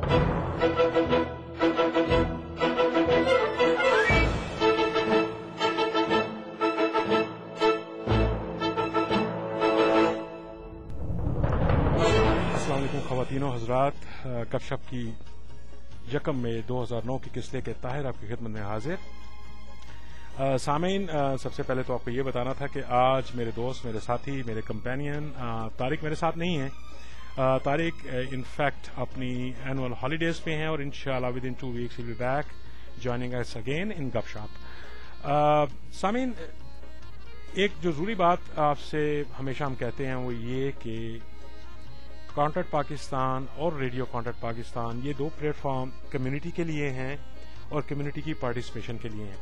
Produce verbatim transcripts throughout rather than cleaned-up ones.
خواتین و حضرات، گپ شپ کی یکم میں دو ہزار نو کی قسط کے طاہر آپ کی خدمت میں حاضر. سامعین، سب سے پہلے تو آپ کو یہ بتانا تھا کہ آج میرے دوست، میرے ساتھی، میرے کمپینین طارق میرے ساتھ نہیں ہیں. طارق انفیکٹ اپنی اینول ہالیڈیز پہ ہیں اور انشاءاللہ with in two weeks he will be back joining us again in گپ شپ. سامعین، ایک جو ضروری بات آپ سے ہمیشہ ہم کہتے ہیں وہ یہ کہ کانٹیکٹ پاکستان اور ریڈیو کانٹیکٹ پاکستان یہ دو پلیٹ فارم کمیونٹی کے لیے ہیں اور کمیونٹی کی پارٹیسپیشن کے لیے ہیں.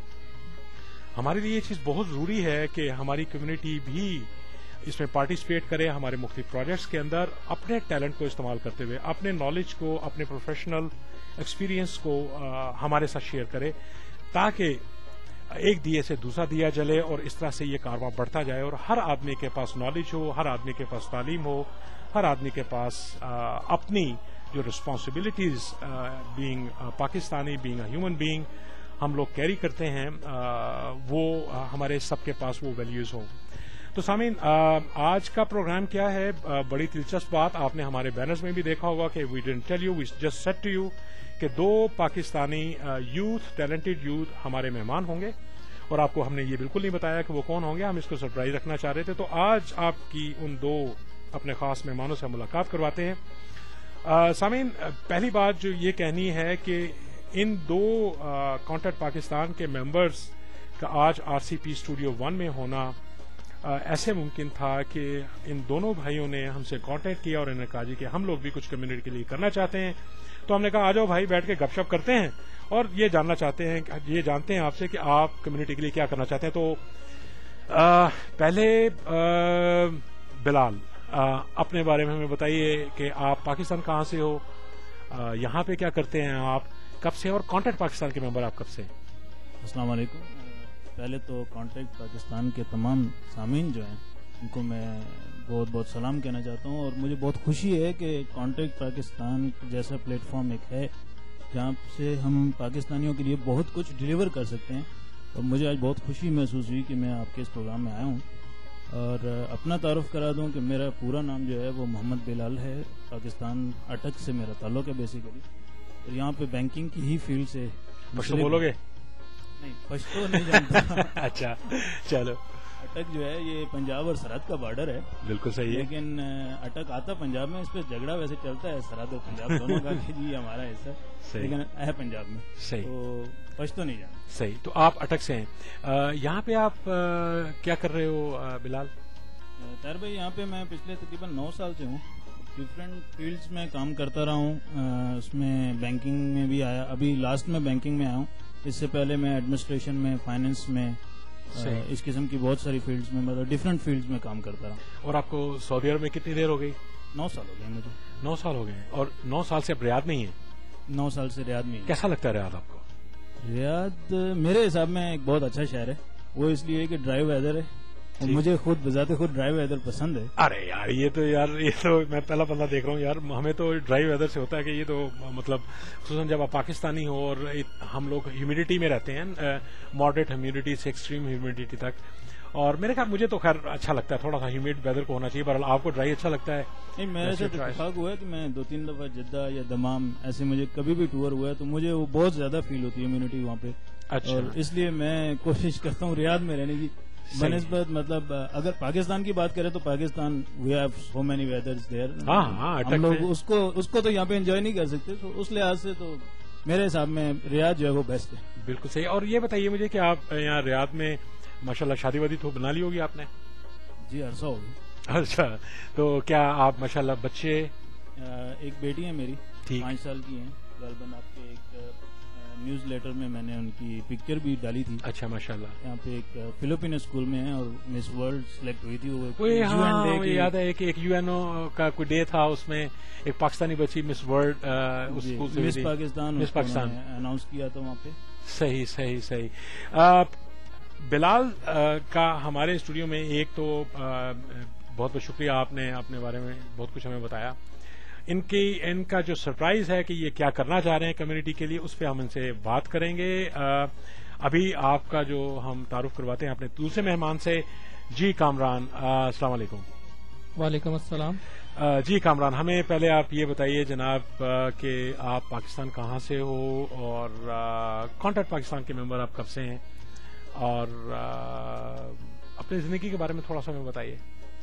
ہمارے لیے یہ چیز بہت ضروری ہے کہ ہماری کمیونٹی بھی اس میں پارٹیسپیٹ کرے، ہمارے مختلف پروجیکٹس کے اندر اپنے ٹیلنٹ کو استعمال کرتے ہوئے اپنے نالج کو، اپنے پروفیشنل ایکسپیرینس کو ہمارے ساتھ شیئر کرے، تاکہ ایک دیے سے دوسرا دیا جلے اور اس طرح سے یہ کارواں بڑھتا جائے اور ہر آدمی کے پاس نالج ہو، ہر آدمی کے پاس تعلیم ہو، ہر آدمی کے پاس اپنی جو responsibilities being Pakistani, being a human being ہم لوگ کیری کرتے ہیں، وہ ہمارے سب کے پاس وہ ویلیوز ہوں. تو سامعین، آج کا پروگرام کیا ہے؟ بڑی دلچسپ بات آپ نے ہمارے بینرز میں بھی دیکھا ہوگا کہ we didn't tell you, we just said to you کہ دو پاکستانی یوتھ، ٹیلنٹڈ یوتھ ہمارے مہمان ہوں گے، اور آپ کو ہم نے یہ بالکل نہیں بتایا کہ وہ کون ہوں گے. ہم اس کو سرپرائز رکھنا چاہ رہے تھے، تو آج آپ کی ان دو اپنے خاص مہمانوں سے ملاقات کرواتے ہیں. سامعین، پہلی بات جو یہ کہنی ہے کہ ان دو کانٹیکٹ پاکستان کے ممبرز کا آج R C P studio one میں ہونا ایسے ممکن تھا کہ ان دونوں بھائیوں نے ہم سے کانٹیکٹ کیا اور انہوں نے کہا جی کہ ہم لوگ بھی کچھ کمیونٹی کے لیے کرنا چاہتے ہیں. تو ہم نے کہا آ جاؤ بھائی، بیٹھ کے گپ شپ کرتے ہیں اور یہ جاننا چاہتے ہیں، یہ جانتے ہیں آپ سے کہ آپ کمیونٹی کے لیے کیا کرنا چاہتے ہیں. تو آ, پہلے آ, بلال، آ, اپنے بارے میں ہمیں بتائیے کہ آپ پاکستان کہاں سے ہو، آ, یہاں پہ کیا کرتے ہیں، آپ کب سے، اور کانٹیکٹ پاکستان کے ممبر آپ کب سے؟ السلام علیکم. پہلے تو کانٹیکٹ پاکستان کے تمام سامعین جو ہیں ان کو میں بہت بہت سلام کہنا چاہتا ہوں، اور مجھے بہت خوشی ہے کہ کانٹیکٹ پاکستان جیسا پلیٹ فارم ایک ہے جہاں سے ہم پاکستانیوں کے لیے بہت کچھ ڈیلیور کر سکتے ہیں. اور مجھے آج بہت خوشی محسوس ہوئی کہ میں آپ کے اس پروگرام میں آیا ہوں. اور اپنا تعارف کرا دوں کہ میرا پورا نام جو ہے وہ محمد بلال ہے. پاکستان اٹک سے میرا تعلق ہے بیسیکلی، اور یہاں پہ بینکنگ کی ہی فیلڈ سے. پشتو بولو گے؟ نہیں، پشتو نہیں جانتا. اچھا، چلو. اٹک جو ہے یہ پنجاب اور سرحد کا بارڈر ہے. بالکل صحیح ہے. لیکن اٹک آتا پنجاب میں، اس پہ جھگڑا ویسے چلتا ہے سرحد اور پنجاب دونوں کا کہ جی ہمارا حصہ، لیکن ہے پنجاب میں. صحیح. تو پشتو نہیں جانتا. صحیح. تو آپ اٹک سے ہیں، یہاں پہ آپ کیا کر رہے ہو بلال؟ طاہر بھائی، یہاں پہ میں پچھلے تقریباً نو سال سے ہوں. ڈفرینٹ فیلڈس میں کام کرتا رہا ہوں. اس میں بینکنگ میں بھی آیا، ابھی لاسٹ میں بینکنگ میں آیا ہوں. اس سے پہلے میں ایڈمنسٹریشن میں، فائنینس میں، اس قسم کی بہت ساری فیلڈز میں، مطلب ڈفرینٹ فیلڈز میں کام کرتا رہا. اور آپ کو سعودی عرب میں کتنی دیر ہو گئی؟ نو سال ہو گئے مجھے. نو سال ہو گئے. اور نو سال سے اب ریاض میں ہی ہیں؟ نو سال سے ریاض میں. کیسا لگتا ہے ریاض آپ کو؟ ریاض میرے حساب میں ایک بہت اچھا شہر ہے. وہ اس لیے کہ ڈرائی ویدر ہے، اور مجھے خود بذات خود ڈرائی ویدر پسند ہے. ارے یار، یہ تو یار یہ تو میں پہلا پہلا دیکھ رہا ہوں یار. ہمیں تو ڈرائی ویدر سے ہوتا ہے کہ یہ تو مطلب خصوصاً جب آپ پاکستانی ہو اور ہم لوگ ہیومیڈیٹی میں رہتے ہیں، ماڈریٹ ہیومیڈیٹی سے ایکسٹریم ہیومیڈیٹی تک. اور میرے خیال مجھے تو خیر اچھا لگتا ہے، تھوڑا سا ہیومیڈ ویدر کو ہونا چاہیے. بہرحال آپ کو ڈرائی اچھا لگتا ہے؟ نہیں، میرے سے اتفاق ہوا ہے کہ میں دو تین دفعہ جدہ یا دمام ایسے مجھے کبھی بھی ٹور ہوا ہے تو مجھے وہ بہت زیادہ فیل ہوتی ہے ہیومیڈیٹی وہاں پہ. اور اس لیے میں کوشش کرتا ہوں ریاض میں رہنے کی بنسبت. مطلب اگر پاکستان کی بات کریں تو Pakistan we have so many weathers there. ہم لوگ اس کو اس کو تو یہاں پہ انجوائے نہیں کر سکتے، تو اس لحاظ سے تو میرے حساب میں ریاض جو ہے وہ بیسٹ ہے. بالکل صحیح. اور یہ بتائیے مجھے کہ آپ یہاں ریاض میں ماشاءاللہ شادی وادی تو بنا لی ہوگی آپ نے؟ جی، عرصہ ہوگی. اچھا، تو کیا آپ ماشاءاللہ بچے؟ ایک بیٹی ہے میری، پانچ سال کی ہیں. غالباً آپ کے ایک نیوز لیٹر میں میں نے ان کی پکچر بھی ڈالی تھی. اچھا، ماشاءاللہ. یہاں پہ ایک فلپین اسکول میں ہے اور مس ورلڈ سلیکٹ ہوئی تھی. وہ یاد ہے کہ ایک یو این او کا کوئی ڈے تھا، اس میں ایک پاکستانی بچی miss world miss Pakistan miss Pakistan announce کیا تھا وہاں پہ. صحیح صحیح صحیح. بلال کا ہمارے اسٹوڈیو میں ایک تو بہت بہت شکریہ، آپ نے اپنے بارے میں بہت کچھ ہمیں بتایا. ان کی ان کا جو سرپرائز ہے کہ یہ کیا کرنا چاہ رہے ہیں کمیونٹی کے لیے، اس پہ ہم ان سے بات کریں گے. ابھی آپ کا جو ہم تعارف کرواتے ہیں اپنے دوسرے مہمان سے. جی کامران، السلام علیکم. وعلیکم السلام. جی کامران، ہمیں پہلے آپ یہ بتائیے جناب کہ آپ پاکستان کہاں سے ہو اور کانٹیکٹ پاکستان کے ممبر آپ کب سے ہیں، اور اپنی زندگی کے بارے میں تھوڑا سا ہمیں بتائیے.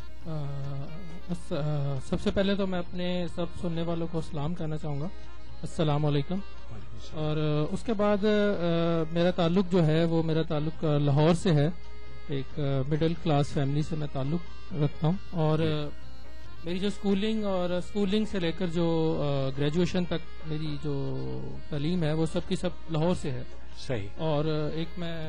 سب سے پہلے تو میں اپنے سب سننے والوں کو سلام کرنا چاہوں گا، السلام علیکم. اور اس کے بعد میرا تعلق جو ہے وہ میرا تعلق لاہور سے ہے. ایک مڈل کلاس فیملی سے میں تعلق رکھتا ہوں، اور میری جو اسکولنگ اور اسکولنگ سے لے کر جو گریجویشن تک میری جو تعلیم ہے وہ سب کی سب لاہور سے ہے. صحیح. اور ایک میں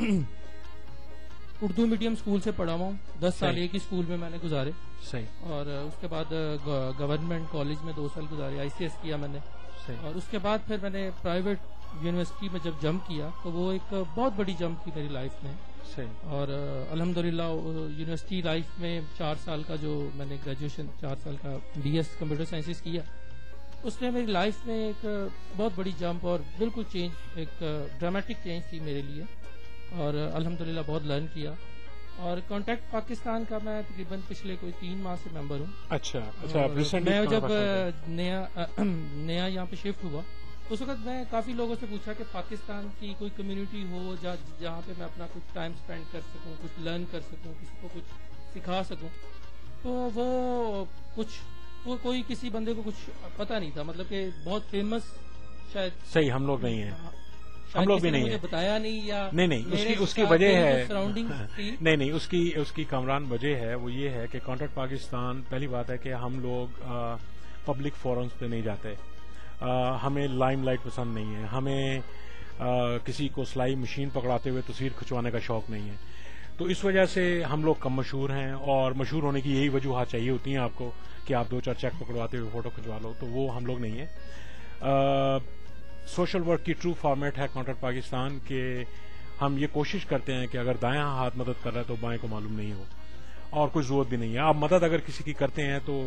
اردو میڈیم اسکول سے پڑھا ہوا ہوں، دس سال ایک ہی اسکول میں میں نے گزارے. صحیح. اور اس کے بعد گورنمنٹ کالج میں دو سال گزارے، آئی سی ایس کیا میں نے. صحیح. اور اس کے بعد پھر میں نے پرائیویٹ یونیورسٹی میں جب جمپ کیا تو وہ ایک بہت بڑی جمپ تھی میری لائف میں. صحیح. اور الحمدللہ یونیورسٹی لائف میں چار سال کا جو میں نے گریجویشن چار سال کا بی ایس کمپیوٹر سائنسز کیا، اس نے میری لائف میں ایک بہت بڑی جمپ اور بالکل چینج، ایک ڈرامیٹک چینج تھی میرے لیے. اور الحمدللہ بہت لرن کیا. اور کانٹیکٹ پاکستان کا میں تقریباً پچھلے کوئی تین ماہ سے ممبر ہوں. اچھا اچھا. میں جب نیا نیا یہاں پہ شفٹ ہوا اس وقت میں کافی لوگوں سے پوچھا کہ پاکستان کی کوئی کمیونٹی ہو جہاں پہ میں اپنا کچھ ٹائم اسپینڈ کر سکوں، کچھ لرن کر سکوں، کسی کو کچھ سکھا سکوں. تو وہ کچھ وہ کوئی کسی بندے کو کچھ پتہ نہیں تھا، مطلب کہ بہت فیمس شاید. صحیح. ہم لوگ نہیں ہیں، ہم لوگ بھی نہیں ہیں. بتایا نہیں یا نہیں نہیں اس کی اس کی وجہ ہے نہیں نہیں اس کی اس کی کامران وجہ ہے وہ یہ ہے کہ کانٹیکٹ پاکستان، پہلی بات ہے کہ ہم لوگ پبلک فورمز پہ نہیں جاتے. ہمیں لائم لائٹ پسند نہیں ہے، ہمیں کسی کو سلائی مشین پکڑاتے ہوئے تصویر کھنچوانے کا شوق نہیں ہے. تو اس وجہ سے ہم لوگ کم مشہور ہیں، اور مشہور ہونے کی یہی وجوہات چاہیے ہوتی ہیں آپ کو کہ آپ دو چار چیک پکڑواتے ہوئے فوٹو کھنچوا لو. تو وہ ہم لوگ نہیں ہیں. سوشل ورک کی ٹرو فارمیٹ ہے کانٹیکٹ پاکستان کہ ہم یہ کوشش کرتے ہیں کہ اگر دایاں ہاتھ مدد کر رہا ہے تو بائیں کو معلوم نہیں ہو، اور کوئی ضرورت بھی نہیں ہے. آپ مدد اگر کسی کی کرتے ہیں تو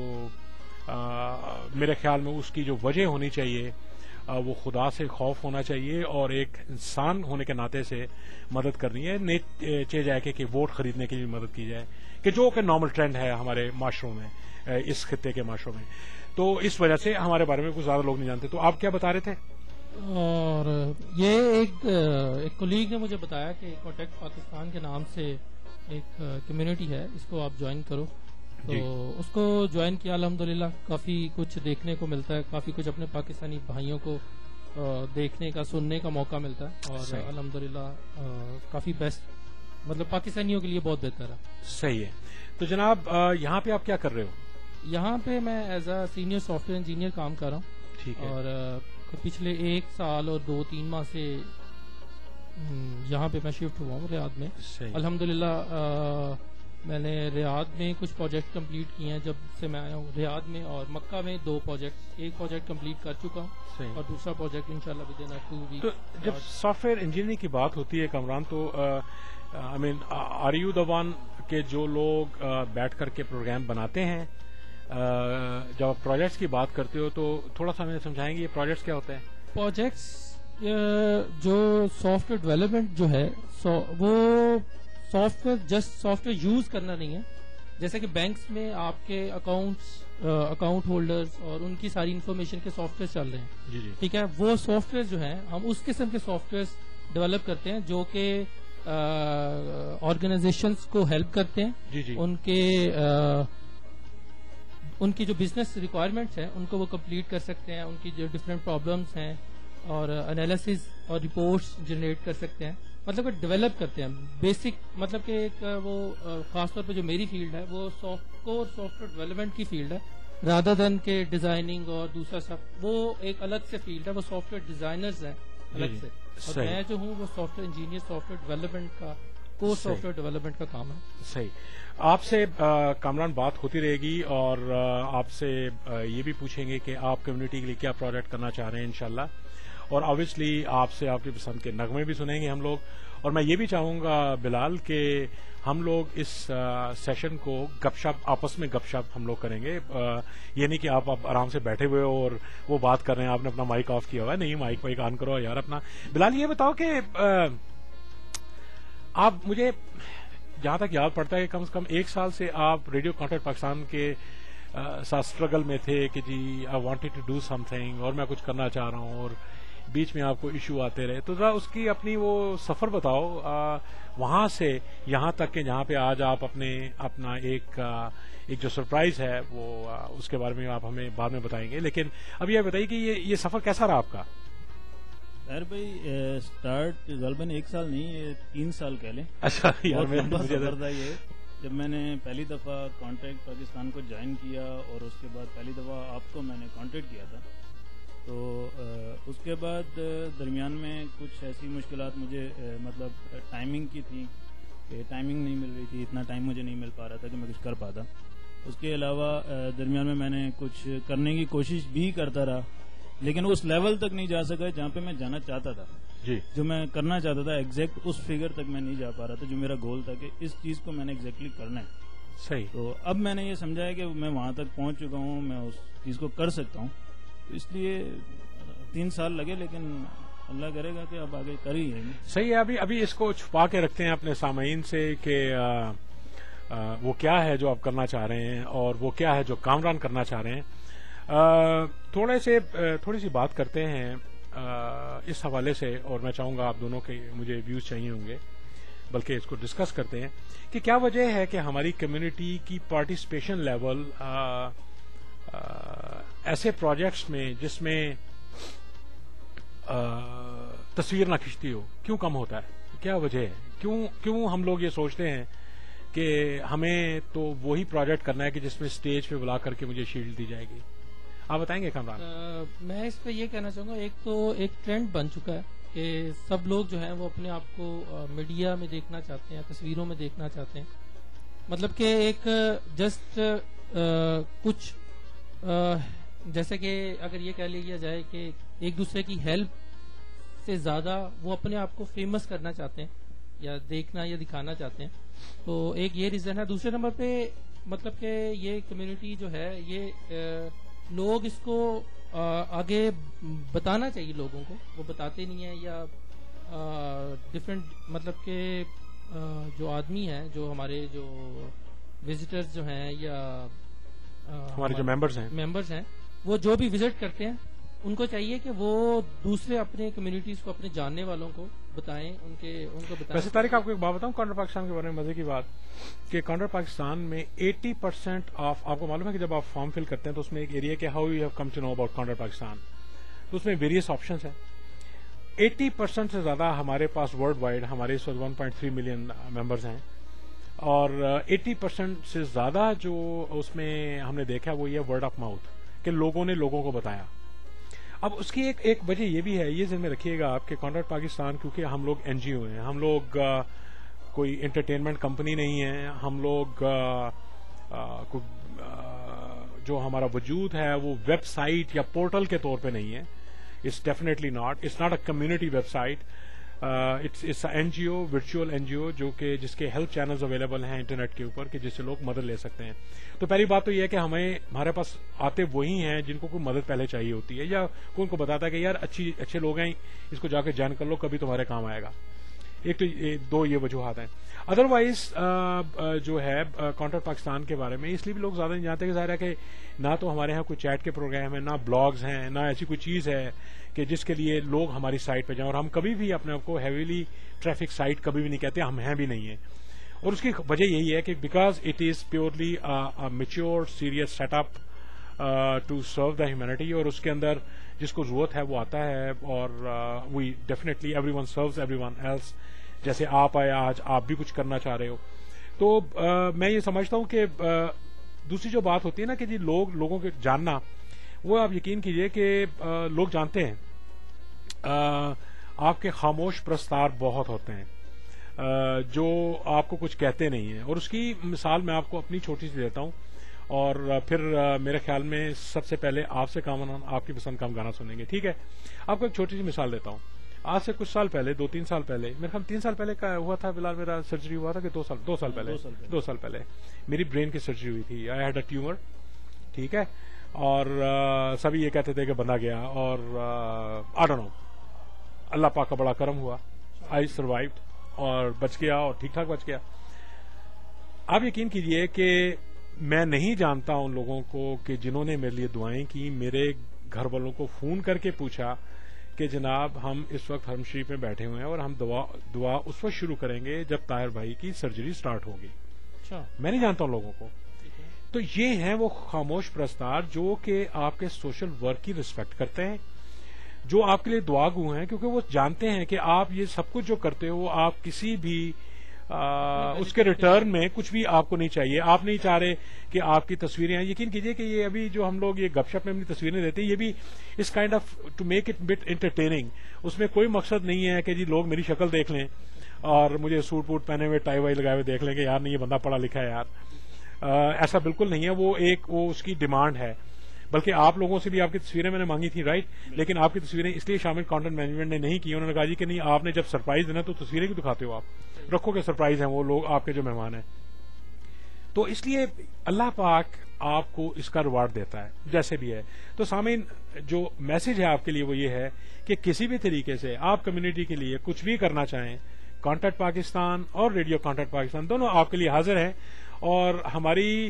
آ, میرے خیال میں اس کی جو وجہ ہونی چاہیے آ, وہ خدا سے خوف ہونا چاہیے، اور ایک انسان ہونے کے ناطے سے مدد کرنی ہے. نیک چاہ جائے کہ, کہ ووٹ خریدنے کے لیے مدد کی جائے، کہ جو کہ نارمل ٹرینڈ ہے ہمارے معاشروں میں، اس خطے کے معاشروں میں. تو اس وجہ سے ہمارے بارے میں کچھ زیادہ لوگ نہیں جانتے. تو آپ کیا بتا رہے تھے؟ اور یہ ایک ایک کولیگ نے مجھے بتایا کہ کانٹیکٹ پاکستان کے نام سے ایک کمیونٹی ہے، اس کو آپ جوائن کرو. تو اس کو جوائن کیا، الحمدللہ کافی کچھ دیکھنے کو ملتا ہے، کافی کچھ اپنے پاکستانی بھائیوں کو دیکھنے کا، سننے کا موقع ملتا ہے. اور الحمدللہ کافی بیسٹ، مطلب پاکستانیوں کے لیے بہت بہتر ہے. صحیح ہے. تو جناب یہاں پہ آپ کیا کر رہے ہو؟ یہاں پہ میں as a senior software engineer کام کر رہا ہوں. ٹھیک ہے. اور پچھلے ایک سال اور دو تین ماہ سے یہاں پہ میں شفٹ ہوا ہوں ریاض میں. الحمدللہ میں نے ریاض میں کچھ پروجیکٹ کمپلیٹ کیے ہیں جب سے میں آیا ہوں ریاض میں، اور مکہ میں دو پروجیکٹ، ایک پروجیکٹ کمپلیٹ کر چکا ہوں اور دوسرا پروجیکٹ انشاءاللہ ود ان ٹو ویک. تو جب سافٹ ویئر انجینئرنگ کی بات ہوتی ہے کامران، تو I mean are you the one کہ جو لوگ بیٹھ کر کے پروگرام بناتے ہیں؟ جب آپ پروجیکٹس کی بات کرتے ہو تو تھوڑا سا ہمیں سمجھائیں گے یہ پروجیکٹس کیا ہوتے ہیں؟ پروجیکٹس جو سافٹ ویئر ڈیولپمنٹ جو ہے وہ software just software use کرنا نہیں ہے. جیسے کہ بینکس میں آپ کے اکاؤنٹس اکاؤنٹ ہولڈرز اور ان کی ساری انفارمیشن کے سافٹ ویئر چل رہے ہیں. جی جی. ٹھیک ہے. وہ سافٹ ویئر جو ہیں ہم اس قسم کے سافٹ ویئر ڈیولپ کرتے ہیں جو کہ آرگنائزیشنس کو ہیلپ کرتے ہیں. جی جی. ان کے ان کی جو بزنس ریکوائرمنٹس ہیں ان کو وہ کمپلیٹ کر سکتے ہیں، ان کی جو ڈفرینٹ پرابلمس ہیں اور انالیسز اور رپورٹس جنریٹ کر سکتے ہیں. مطلب کہ ڈیولپ کرتے ہیں بیسک، مطلب کہ ایک وہ خاص طور پہ جو میری فیلڈ ہے وہ soft core software development کی فیلڈ ہے، رادر دین کے ڈیزائننگ اور دوسرا سب، وہ ایک الگ سے فیلڈ ہے. وہ سافٹ ویئر ڈیزائنرز ہیں الگ سے، اور میں جو ہوں وہ software engineer software development کا کور سافٹ ویئر ڈیولپمنٹ کا کام ہے. صحیح. آپ سے کامران بات ہوتی رہے گی، اور آپ سے یہ بھی پوچھیں گے کہ آپ کمیونٹی کے لیے کیا پروجیکٹ کرنا چاہ رہے ہیں انشاءاللہ. اور آبویسلی آپ سے آپ کی پسند کے نغمے بھی سنیں گے ہم لوگ. اور میں یہ بھی چاہوں گا بلال کہ ہم لوگ اس سیشن کو گپ شپ آپس میں گپ شپ ہم لوگ کریں گے. یہ نہیں کہ آپ آپ آرام سے بیٹھے ہوئے اور وہ بات کر رہے ہیں, آپ نے اپنا مائک آف کیا ہوا ہے. نہیں, مائک وائک آن کرو یار اپنا. بلال یہ بتاؤ کہ آپ, مجھے جہاں تک یاد پڑتا ہے کہ کم سے کم ایک سال سے آپ ریڈیو کانٹیکٹ پاکستان کے ساتھ اسٹرگل میں تھے کہ جی I wanted to do something, اور میں کچھ کرنا چاہ رہا ہوں, اور بیچ میں آپ کو ایشو آتے رہے. تو ذرا اس کی اپنی وہ سفر بتاؤ آ, وہاں سے یہاں تک کہ جہاں پہ آج آپ اپنے اپنا ایک آ, ایک جو سرپرائز ہے وہ آ, اس کے بارے میں آپ ہمیں بعد میں بتائیں گے. لیکن اب یہ بتائیے کہ یہ یہ سفر کیسا رہا آپ کا؟ خیر بھائی, اسٹارٹ غالباً ایک سال نہیں, تین سال کہہ لیں. اچھا یار, بہت لمبا سفر تھا یہ. جب میں نے پہلی دفعہ کانٹیکٹ پاکستان کو جوائن کیا اور اس کے بعد پہلی دفعہ آپ کو میں نے کانٹیکٹ کیا تھا, تو اس کے بعد درمیان میں کچھ ایسی مشکلات مجھے مطلب ٹائمنگ کی تھی کہ ٹائمنگ نہیں مل رہی تھی, اتنا ٹائم مجھے نہیں مل پا رہا تھا کہ میں کچھ کر پاتا. اس کے علاوہ درمیان میں میں نے کچھ کرنے کی کوشش بھی کرتا رہا, لیکن اس لیول تک نہیں جا سکا جہاں پہ میں جانا چاہتا تھا. جی, جو میں کرنا چاہتا تھا ایگزیکٹ اس فگر تک میں نہیں جا پا رہا تھا جو میرا گول تھا کہ اس چیز کو میں نے ایگزیکٹلی کرنا ہے. صحیح. تو اب میں نے یہ سمجھا ہے کہ میں وہاں تک پہنچ چکا ہوں, میں اس چیز کو کر سکتا ہوں. اس لیے تین سال لگے, لیکن اللہ کرے گا کہ اب آگے کر ہی جائیں گے. صحیح ہے. ابھی ابھی اس کو چھپا کے رکھتے ہیں اپنے سامعین سے کہ آ, آ, وہ کیا ہے جو آپ کرنا چاہ رہے ہیں اور وہ کیا ہے جو کامران کرنا چاہ رہے ہیں. آ, تھوڑے سے تھوڑی سی بات کرتے ہیں آ, اس حوالے سے, اور میں چاہوں گا آپ دونوں کے مجھے ویوز چاہیے ہوں گے, بلکہ اس کو ڈسکس کرتے ہیں کہ کیا وجہ ہے کہ ہماری کمیونٹی کی پارٹیسپیشن لیول آ, آ, ایسے پروجیکٹس میں جس میں آ, تصویر نہ کھنچتی ہو, کیوں کم ہوتا ہے؟ کیا وجہ ہے؟ کیوں کیوں ہم لوگ یہ سوچتے ہیں کہ ہمیں تو وہی پروجیکٹ کرنا ہے کہ جس میں اسٹیج پہ بلا کر کے مجھے شیلڈ دی جائے گی؟ آپ بتائیں گے کامران. میں اس پہ یہ کہنا چاہوں گا, ایک تو ایک ٹرینڈ بن چکا ہے کہ سب لوگ جو ہیں وہ اپنے آپ کو میڈیا میں دیکھنا چاہتے ہیں, تصویروں میں دیکھنا چاہتے ہیں. مطلب کہ ایک جسٹ کچھ جیسے کہ اگر یہ کہہ لیا جائے کہ ایک دوسرے کی ہیلپ سے زیادہ وہ اپنے آپ کو فیمس کرنا چاہتے ہیں یا دیکھنا یا دکھانا چاہتے ہیں. تو ایک یہ ریزن ہے. دوسرے نمبر پہ مطلب کہ یہ کمیونٹی جو ہے یہ لوگ اس کو آگے بتانا چاہیے لوگوں کو, وہ بتاتے نہیں ہیں, یا ڈفرینٹ مطلب کہ جو آدمی ہیں, جو ہمارے جو وزٹرز جو ہیں یا ہمارے جو ممبرز ہیں ممبرز ہیں وہ جو بھی وزٹ کرتے ہیں ان کو چاہیے کہ وہ دوسرے اپنے کمیونٹیز کو, اپنے جاننے والوں کو بتائیں, ان کے ان کو بتائیں. ویسے طارق آپ کو ایک بات بتاؤں کانٹر پاکستان کے بارے میں, مزے کی بات کہ کانٹر پاکستان میں ایٹی پرسینٹ آف, آپ کو معلوم ہے کہ جب آپ فارم فل کرتے ہیں تو اس میں ایک ایریا کہ how you have come to know about contact Pakistan, تو اس میں ویریس آپشنس ہیں. ایٹی پرسینٹ سے زیادہ ہمارے پاس ورلڈ وائڈ ہمارے اس وقت one point three million members ہیں, اور ایٹی پرسینٹ سے زیادہ جو اس میں ہم نے دیکھا وہ یہ ورڈ آف ماؤتھ کہ لوگوں نے لوگوں کو بتایا. اب اس کی ایک ایک وجہ یہ بھی ہے, یہ ذہن میں رکھیے گا آپ کہ کانٹیکٹ پاکستان کیونکہ ہم لوگ این جی او ہیں, ہم لوگ آ, کوئی انٹرٹینمنٹ کمپنی نہیں ہے, ہم لوگ آ, آ, کو, آ, جو ہمارا وجود ہے وہ ویب سائٹ یا پورٹل کے طور پہ نہیں ہے. It's definitely not, it's not a community website, it's N G O, virtual N G O جو کہ جس کے ہیلپ چینلز اویلیبل ہیں انٹرنیٹ کے اوپر کہ جس سے لوگ مدد لے سکتے ہیں. تو پہلی بات تو یہ ہے کہ ہمیں ہمارے پاس آتے وہی ہیں جن کو کوئی مدد پہلے چاہیے ہوتی ہے, یا کوئی ان کو بتاتا ہے کہ یار اچھی اچھے لوگ ہیں, اس کو جا کے جوائن کر لو, کبھی تمہارے کام آئے گا. ایک تو دو یہ وجوہات ہیں. ادروائز جو ہے کانٹیکٹ پاکستان کے بارے میں اس لیے بھی لوگ زیادہ نہیں جانتے کہ ظاہر ہے کہ نہ تو ہمارے یہاں کوئی چیٹ کے پروگرام ہیں, نہ بلاگز ہیں, نہ ایسی کوئی چیز ہے کہ جس کے لیے لوگ ہماری سائٹ پہ جائیں. اور ہم کبھی بھی اپنے آپ کو ہیویلی ٹریفک سائٹ کبھی بھی نہیں کہتے, ہم ہیں بھی نہیں ہیں. اور اس کی وجہ یہی ہے کہ because it is purely mature serious set up to serve the humanity, اور اس کے اندر جس کو ضرورت ہے وہ آتا ہے, اور we definitely everyone serves everyone else. جیسے آپ آئے آج, آپ بھی کچھ کرنا چاہ رہے ہو, تو میں یہ سمجھتا ہوں کہ دوسری جو بات ہوتی ہے نا کہ جی لوگ لوگوں کے جاننا, وہ آپ یقین کیجئے کہ لوگ جانتے ہیں آپ کے خاموش پرستار بہت ہوتے ہیں جو آپ کو کچھ کہتے نہیں ہیں. اور اس کی مثال میں آپ کو اپنی چھوٹی سی دیتا ہوں, اور پھر میرے خیال میں سب سے پہلے آپ سے کامران آپ کی پسند کا ہم گانا سنیں گے. ٹھیک ہے, آپ کو ایک چھوٹی سی مثال دیتا ہوں. آج سے کچھ سال پہلے, دو تین سال پہلے, میرے خیال تین سال پہلے کا ہوا تھا بلال, میرا سرجری ہوا تھا کہ دو سال دو سال پہلے دو سال پہلے میری برین کی سرجری ہوئی تھی. I had a tumour. ٹھیک ہے, اور سبھی یہ کہتے تھے کہ بندہ گیا, اور آئی ڈونٹ نو, اللہ پاک کا بڑا کرم ہوا, آئی سروائیوڈ اور بچ گیا, اور ٹھیک ٹھاک بچ گیا. آپ یقین کیجئے کہ میں نہیں جانتا ان لوگوں کو کہ جنہوں نے میرے لیے دعائیں کی. میرے گھر والوں کو فون کر کے پوچھا کہ جناب ہم اس وقت حرم شریف میں بیٹھے ہوئے ہیں اور ہم دعا دعا اس وقت شروع کریں گے جب طاہر بھائی کی سرجری سٹارٹ ہوگی. میں نہیں جانتا ان لوگوں کو. تو یہ ہیں وہ خاموش پرستار جو کہ آپ کے سوشل ورک کی رسپیکٹ کرتے ہیں, جو آپ کے لیے دعا گو ہیں, کیونکہ وہ جانتے ہیں کہ آپ یہ سب کچھ جو کرتے ہو آپ کسی بھی آ, اس کے ریٹرن میں کچھ بھی آپ کو نہیں چاہیے. آپ نہیں چاہ رہے کہ آپ کی تصویریں ہیں. یقین کیجئے کہ یہ ابھی جو ہم لوگ یہ گپ شپ میں اپنی تصویریں دیتے ہیں, یہ بھی اس kind of to make it but entertaining. اس میں کوئی مقصد نہیں ہے کہ جی لوگ میری شکل دیکھ لیں اور مجھے سوٹ ووٹ پہنے ہوئے ٹائی وائی لگائے ہوئے دیکھ لیں کہ یار نہیں یہ بندہ پڑھا لکھا ہے یار. آ, ایسا بالکل نہیں ہے. وہ ایک وہ اس کی ڈیمانڈ ہے. بلکہ آپ لوگوں سے بھی آپ کی تصویریں میں نے مانگی تھی, رائٹ, لیکن آپ کی تصویریں اس لیے شامل کانٹینٹ مینجمنٹ نے نہیں کی. انہوں نے کہا جی کہ نہیں, آپ نے جب سرپرائز دینا تو تصویریں کیوں دکھاتے ہو, آپ رکھو کہ سرپرائز ہیں وہ لوگ آپ کے جو مہمان ہیں. تو اس لیے اللہ پاک آپ کو اس کا ریوارڈ دیتا ہے جیسے بھی ہے. تو سامعین, جو میسج ہے آپ کے لیے وہ یہ ہے کہ کسی بھی طریقے سے آپ کمیونٹی کے لیے کچھ بھی کرنا چاہیں, کانٹیکٹ پاکستان اور ریڈیو کانٹیکٹ پاکستان دونوں آپ کے لیے حاضر ہیں. اور ہماری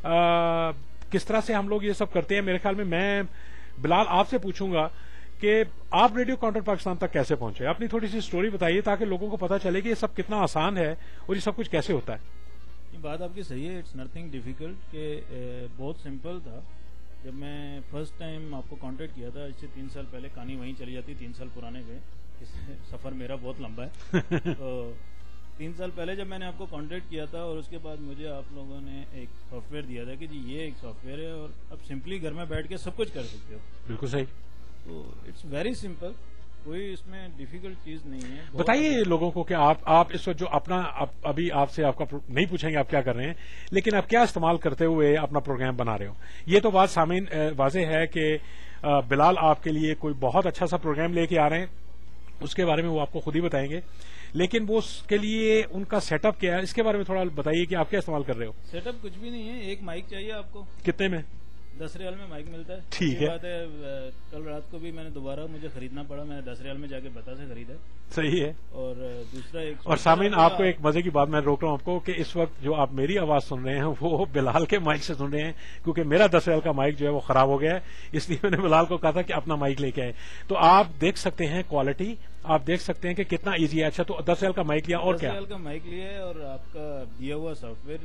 آ, کس طرح سے ہم لوگ یہ سب کرتے ہیں, میرے خیال میں میں بلال آپ سے پوچھوں گا کہ آپ ریڈیو کانٹیکٹ پاکستان تک کیسے پہنچے. اپنی تھوڑی سی سٹوری بتائیے تاکہ لوگوں کو پتا چلے کہ یہ سب کتنا آسان ہے اور یہ سب کچھ کیسے ہوتا ہے. یہ بات آپ کی صحیح ہے, اٹس نتھنگ ڈیفیکلٹ, کہ بہت سمپل تھا. جب میں فرسٹ ٹائم آپ کو کانٹیکٹ کیا تھا, اس سے تین سال پہلے, کہانی وہیں چلی جاتی, تین سال پرانے گئے, اس سفر میرا بہت لمبا ہے. تو تین سال پہلے جب میں نے آپ کو کانٹیکٹ کیا تھا, اور اس کے بعد مجھے آپ لوگوں نے ایک سافٹ ویئر دیا تھا کہ جی یہ ایک سافٹ ویئر ہے اور اب سمپلی گھر میں بیٹھ کے سب کچھ کر سکتے ہو. بالکل صحیح. تو اٹس ویری سمپل, کوئی اس میں ڈیفیکلٹ چیز نہیں ہے. بتائیے لوگوں کو کہ آپ آپ اس وقت جو اپنا ابھی آپ سے آپ کا نہیں پوچھیں گے آپ کیا کر رہے ہیں, لیکن آپ کیا استعمال کرتے ہوئے اپنا پروگرام بنا رہے ہو. یہ تو بات سامعین واضح ہے کہ بلال آپ کے لیے کوئی بہت اچھا سا پروگرام لے کے آ رہے ہیں, اس کے بارے میں وہ آپ کو خود ہی بتائیں گے. لیکن وہ اس کے لیے ان کا سیٹ اپ کیا ہے, اس کے بارے میں تھوڑا بتائیے کہ آپ کیا استعمال کر رہے ہو. سیٹ اپ کچھ بھی نہیں ہے, ایک مائک چاہیے آپ کو. کتنے میں؟ دس ریال میں مائک ملتا ہے. ٹھیک ہے. بات ہے, کل رات کو بھی میں نے دوبارہ مجھے خریدنا پڑا, میں نے دس ریال میں جا کے بتا سے خریدا. صحیح ہے. اور دوسرا ایک اور سامعین آپ کو ایک مزے کی بات میں روک رہا ہوں آپ کو کہ اس وقت جو آپ میری آواز سن رہے ہیں وہ بلال کے مائک سے سن رہے ہیں, کیونکہ میرا دس ریال کا مائک جو ہے وہ خراب ہو گیا ہے, اس لیے میں نے بلال کو کہا تھا کہ اپنا مائک لے کے آئے. تو آپ دیکھ سکتے ہیں کوالٹی, آپ دیکھ سکتے ہیں کہ کتنا ایزی ہے. اچھا, تو دس ریال کا مائک لیا اور کیا؟ دس ریال کا مائک لیا ہے اور آپ کا دیا ہوا سافٹ ویئر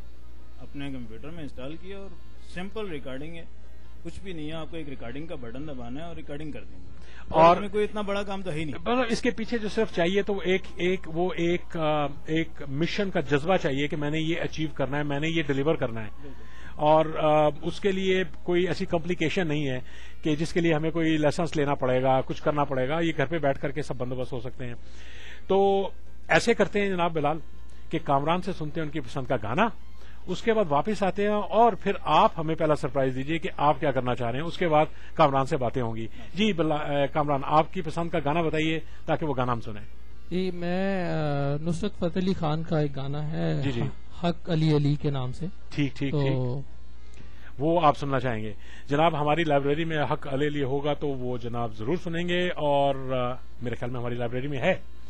اپنے کمپیوٹر میں انسٹال کیا, اور سمپل ریکارڈنگ ہے, کچھ بھی نہیں ہے. آپ کو ایک ریکارڈنگ کا بٹن دبانا ہے اور ریکارڈنگ کر دیں گے. اور میں کوئی اتنا بڑا کام تو ہے ہی نہیں. اس کے پیچھے جو صرف چاہیے تو ایک ایک وہ ایک ایک مشن کا جذبہ چاہیے کہ میں نے یہ اچیو کرنا ہے, میں نے یہ ڈلیور کرنا ہے. اور اس کے لیے کوئی ایسی کمپلیکیشن نہیں ہے کہ جس کے لیے ہمیں کوئی لائسنس لینا پڑے گا, کچھ کرنا پڑے گا. یہ گھر پہ بیٹھ کر کے سب بندوبست ہو سکتے ہیں. تو ایسے کرتے ہیں جناب بلال کہ کامران سے سنتے ہیں ان کی پسند کا گانا, اس کے بعد واپس آتے ہیں اور پھر آپ ہمیں پہلا سرپرائز دیجیے کہ آپ کیا کرنا چاہ رہے ہیں. اس کے بعد کامران سے باتیں ہوں گی. جی کامران, آپ کی پسند کا گانا بتائیے تاکہ وہ گانا ہم سنیں. جی, میں نصرت فتح علی خان کا ایک گانا ہے, جی جی, حق علی علی کے نام سے. ٹھیک ٹھیک ٹھیک, وہ آپ سننا چاہیں گے. جناب ہماری لائبریری میں حق علی علی ہوگا تو وہ جناب ضرور سنیں گے, اور میرے خیال میں ہماری لائبریری میں ہے.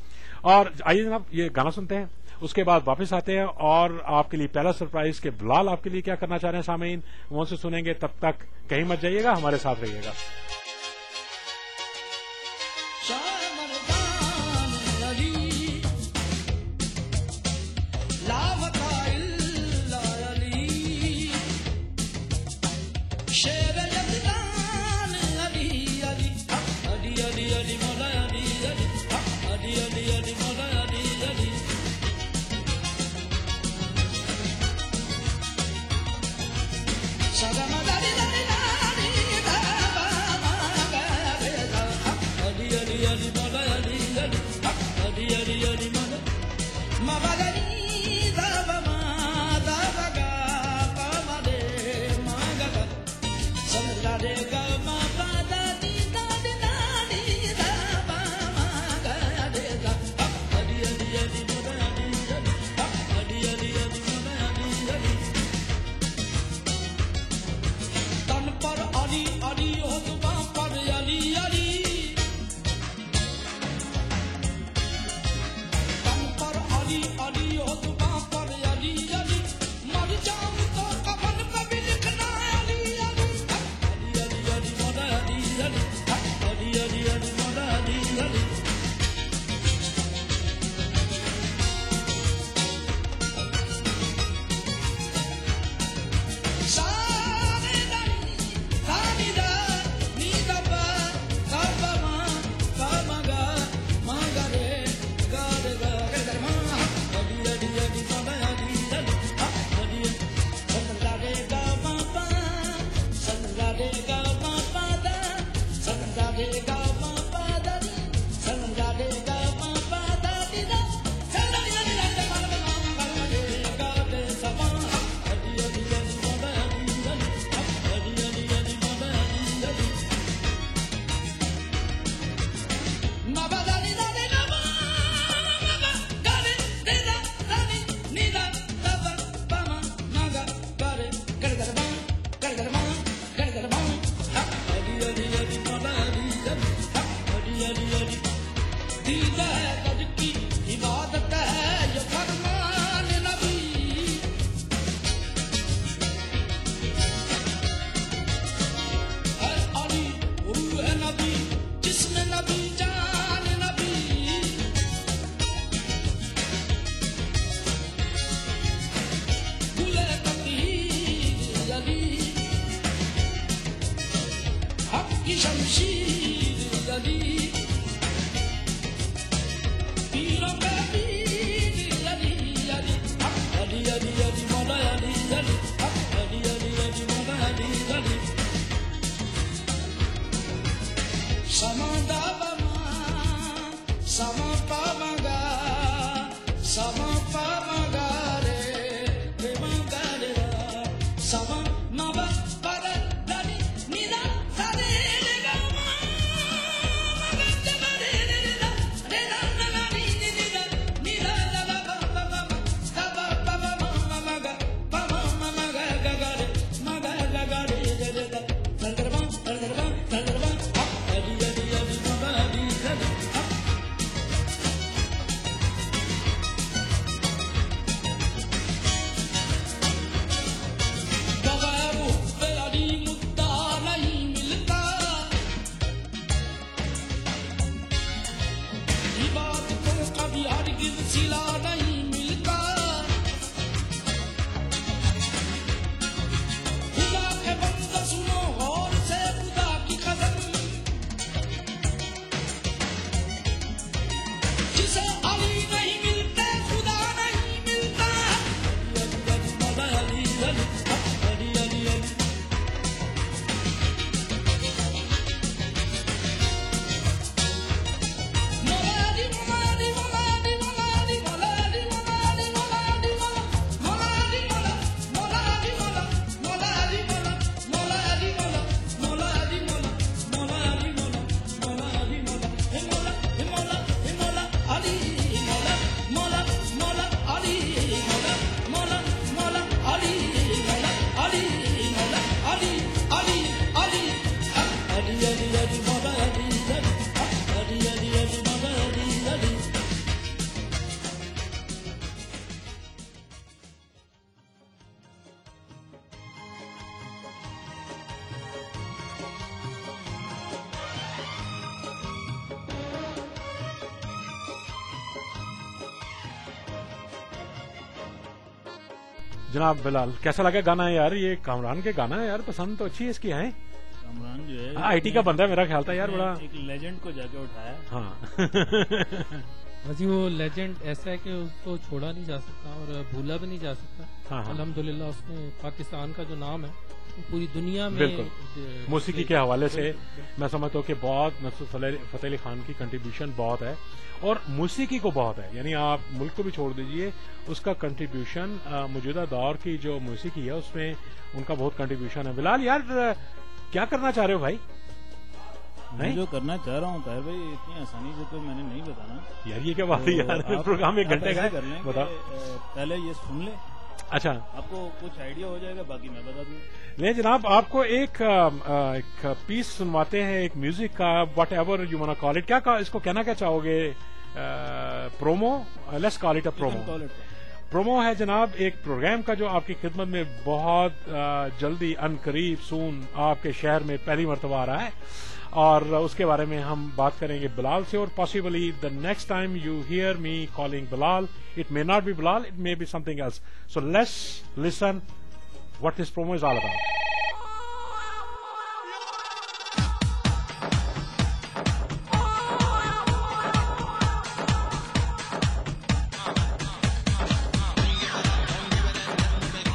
اور آئیے جناب یہ گانا سنتے ہیں, اس کے بعد واپس آتے ہیں اور آپ کے لیے پہلا سرپرائز کہ بلال آپ کے لیے کیا کرنا چاہ رہے ہیں سامعین وہ سے سنیں گے. تب تک کہیں مت جائیے گا, ہمارے ساتھ رہیے گا. Shagama जनाब बिलाल, कैसा लगा गाना यार? ये कामरान के गाना है यार, पसंद तो अच्छी है इसकी है। कामरान जो है आईटी का बंदा है, मेरा ख्याल था यार बड़ा एक लेजेंड को जाके उठाया। हाँ जी, वो लेजेंड ऐसा है कि उसको छोड़ा नहीं जा सकता और भूला भी नहीं जा सकता। हाँ, हाँ। अल्हम्दुलिल्लाह उसने पाकिस्तान का जो नाम है पूरी दुनिया में बिल्कुल मौसीकी के हवाले से मैं समझता हूँ कि बहुत नुसरत फतेह अली खान की कंट्रीब्यूशन बहुत है और मौसीकी को बहुत है, यानी आप मुल्क को भी छोड़ दीजिए, उसका कंट्रीब्यूशन मौजूदा दौर की जो मौसीकी है उसमें उनका बहुत कंट्रीब्यूशन है। बिलाल यार क्या करना चाह रहे हो भाई? मैं जो करना चाह रहा हूँ ताहिर भाई, इतनी आसानी से तो मैंने नहीं बताना यार। ये क्या बात है यार, प्रोग्राम एक घंटे का है, बताओ। पहले ये सुन ले, अच्छा आपको कुछ आइडिया हो जाएगा, बाकी मैं बता दूँ। नहीं जनाब, आपको एक, एक पीस सुनवाते हैं, एक म्यूजिक का, whatever you want call it. क्या का, इसको कहना क्या चाहोगे? Promo, let's call it a promo. Promo है जनाब एक प्रोग्राम का जो आपकी खिदमत में बहुत जल्दी अनकरीब सून आपके शहर में पहली मरतबा आ रहा है और उसके बारे में हम बात करेंगे बिलाल से। और possibly the next time you hear me calling Bilal, it may not be Bilal, it may be something else. So let's listen what this promo is all about.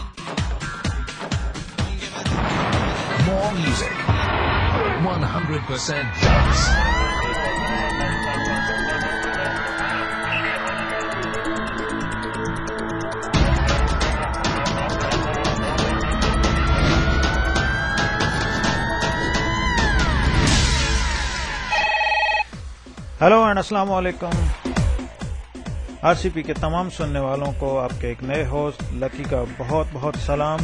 More music, one hundred percent percent dubs. Hello and السلام علیکم. Are C پی کے تمام سننے والوں کو آپ کے ایک نئے ہوسٹ لکی کا بہت بہت سلام.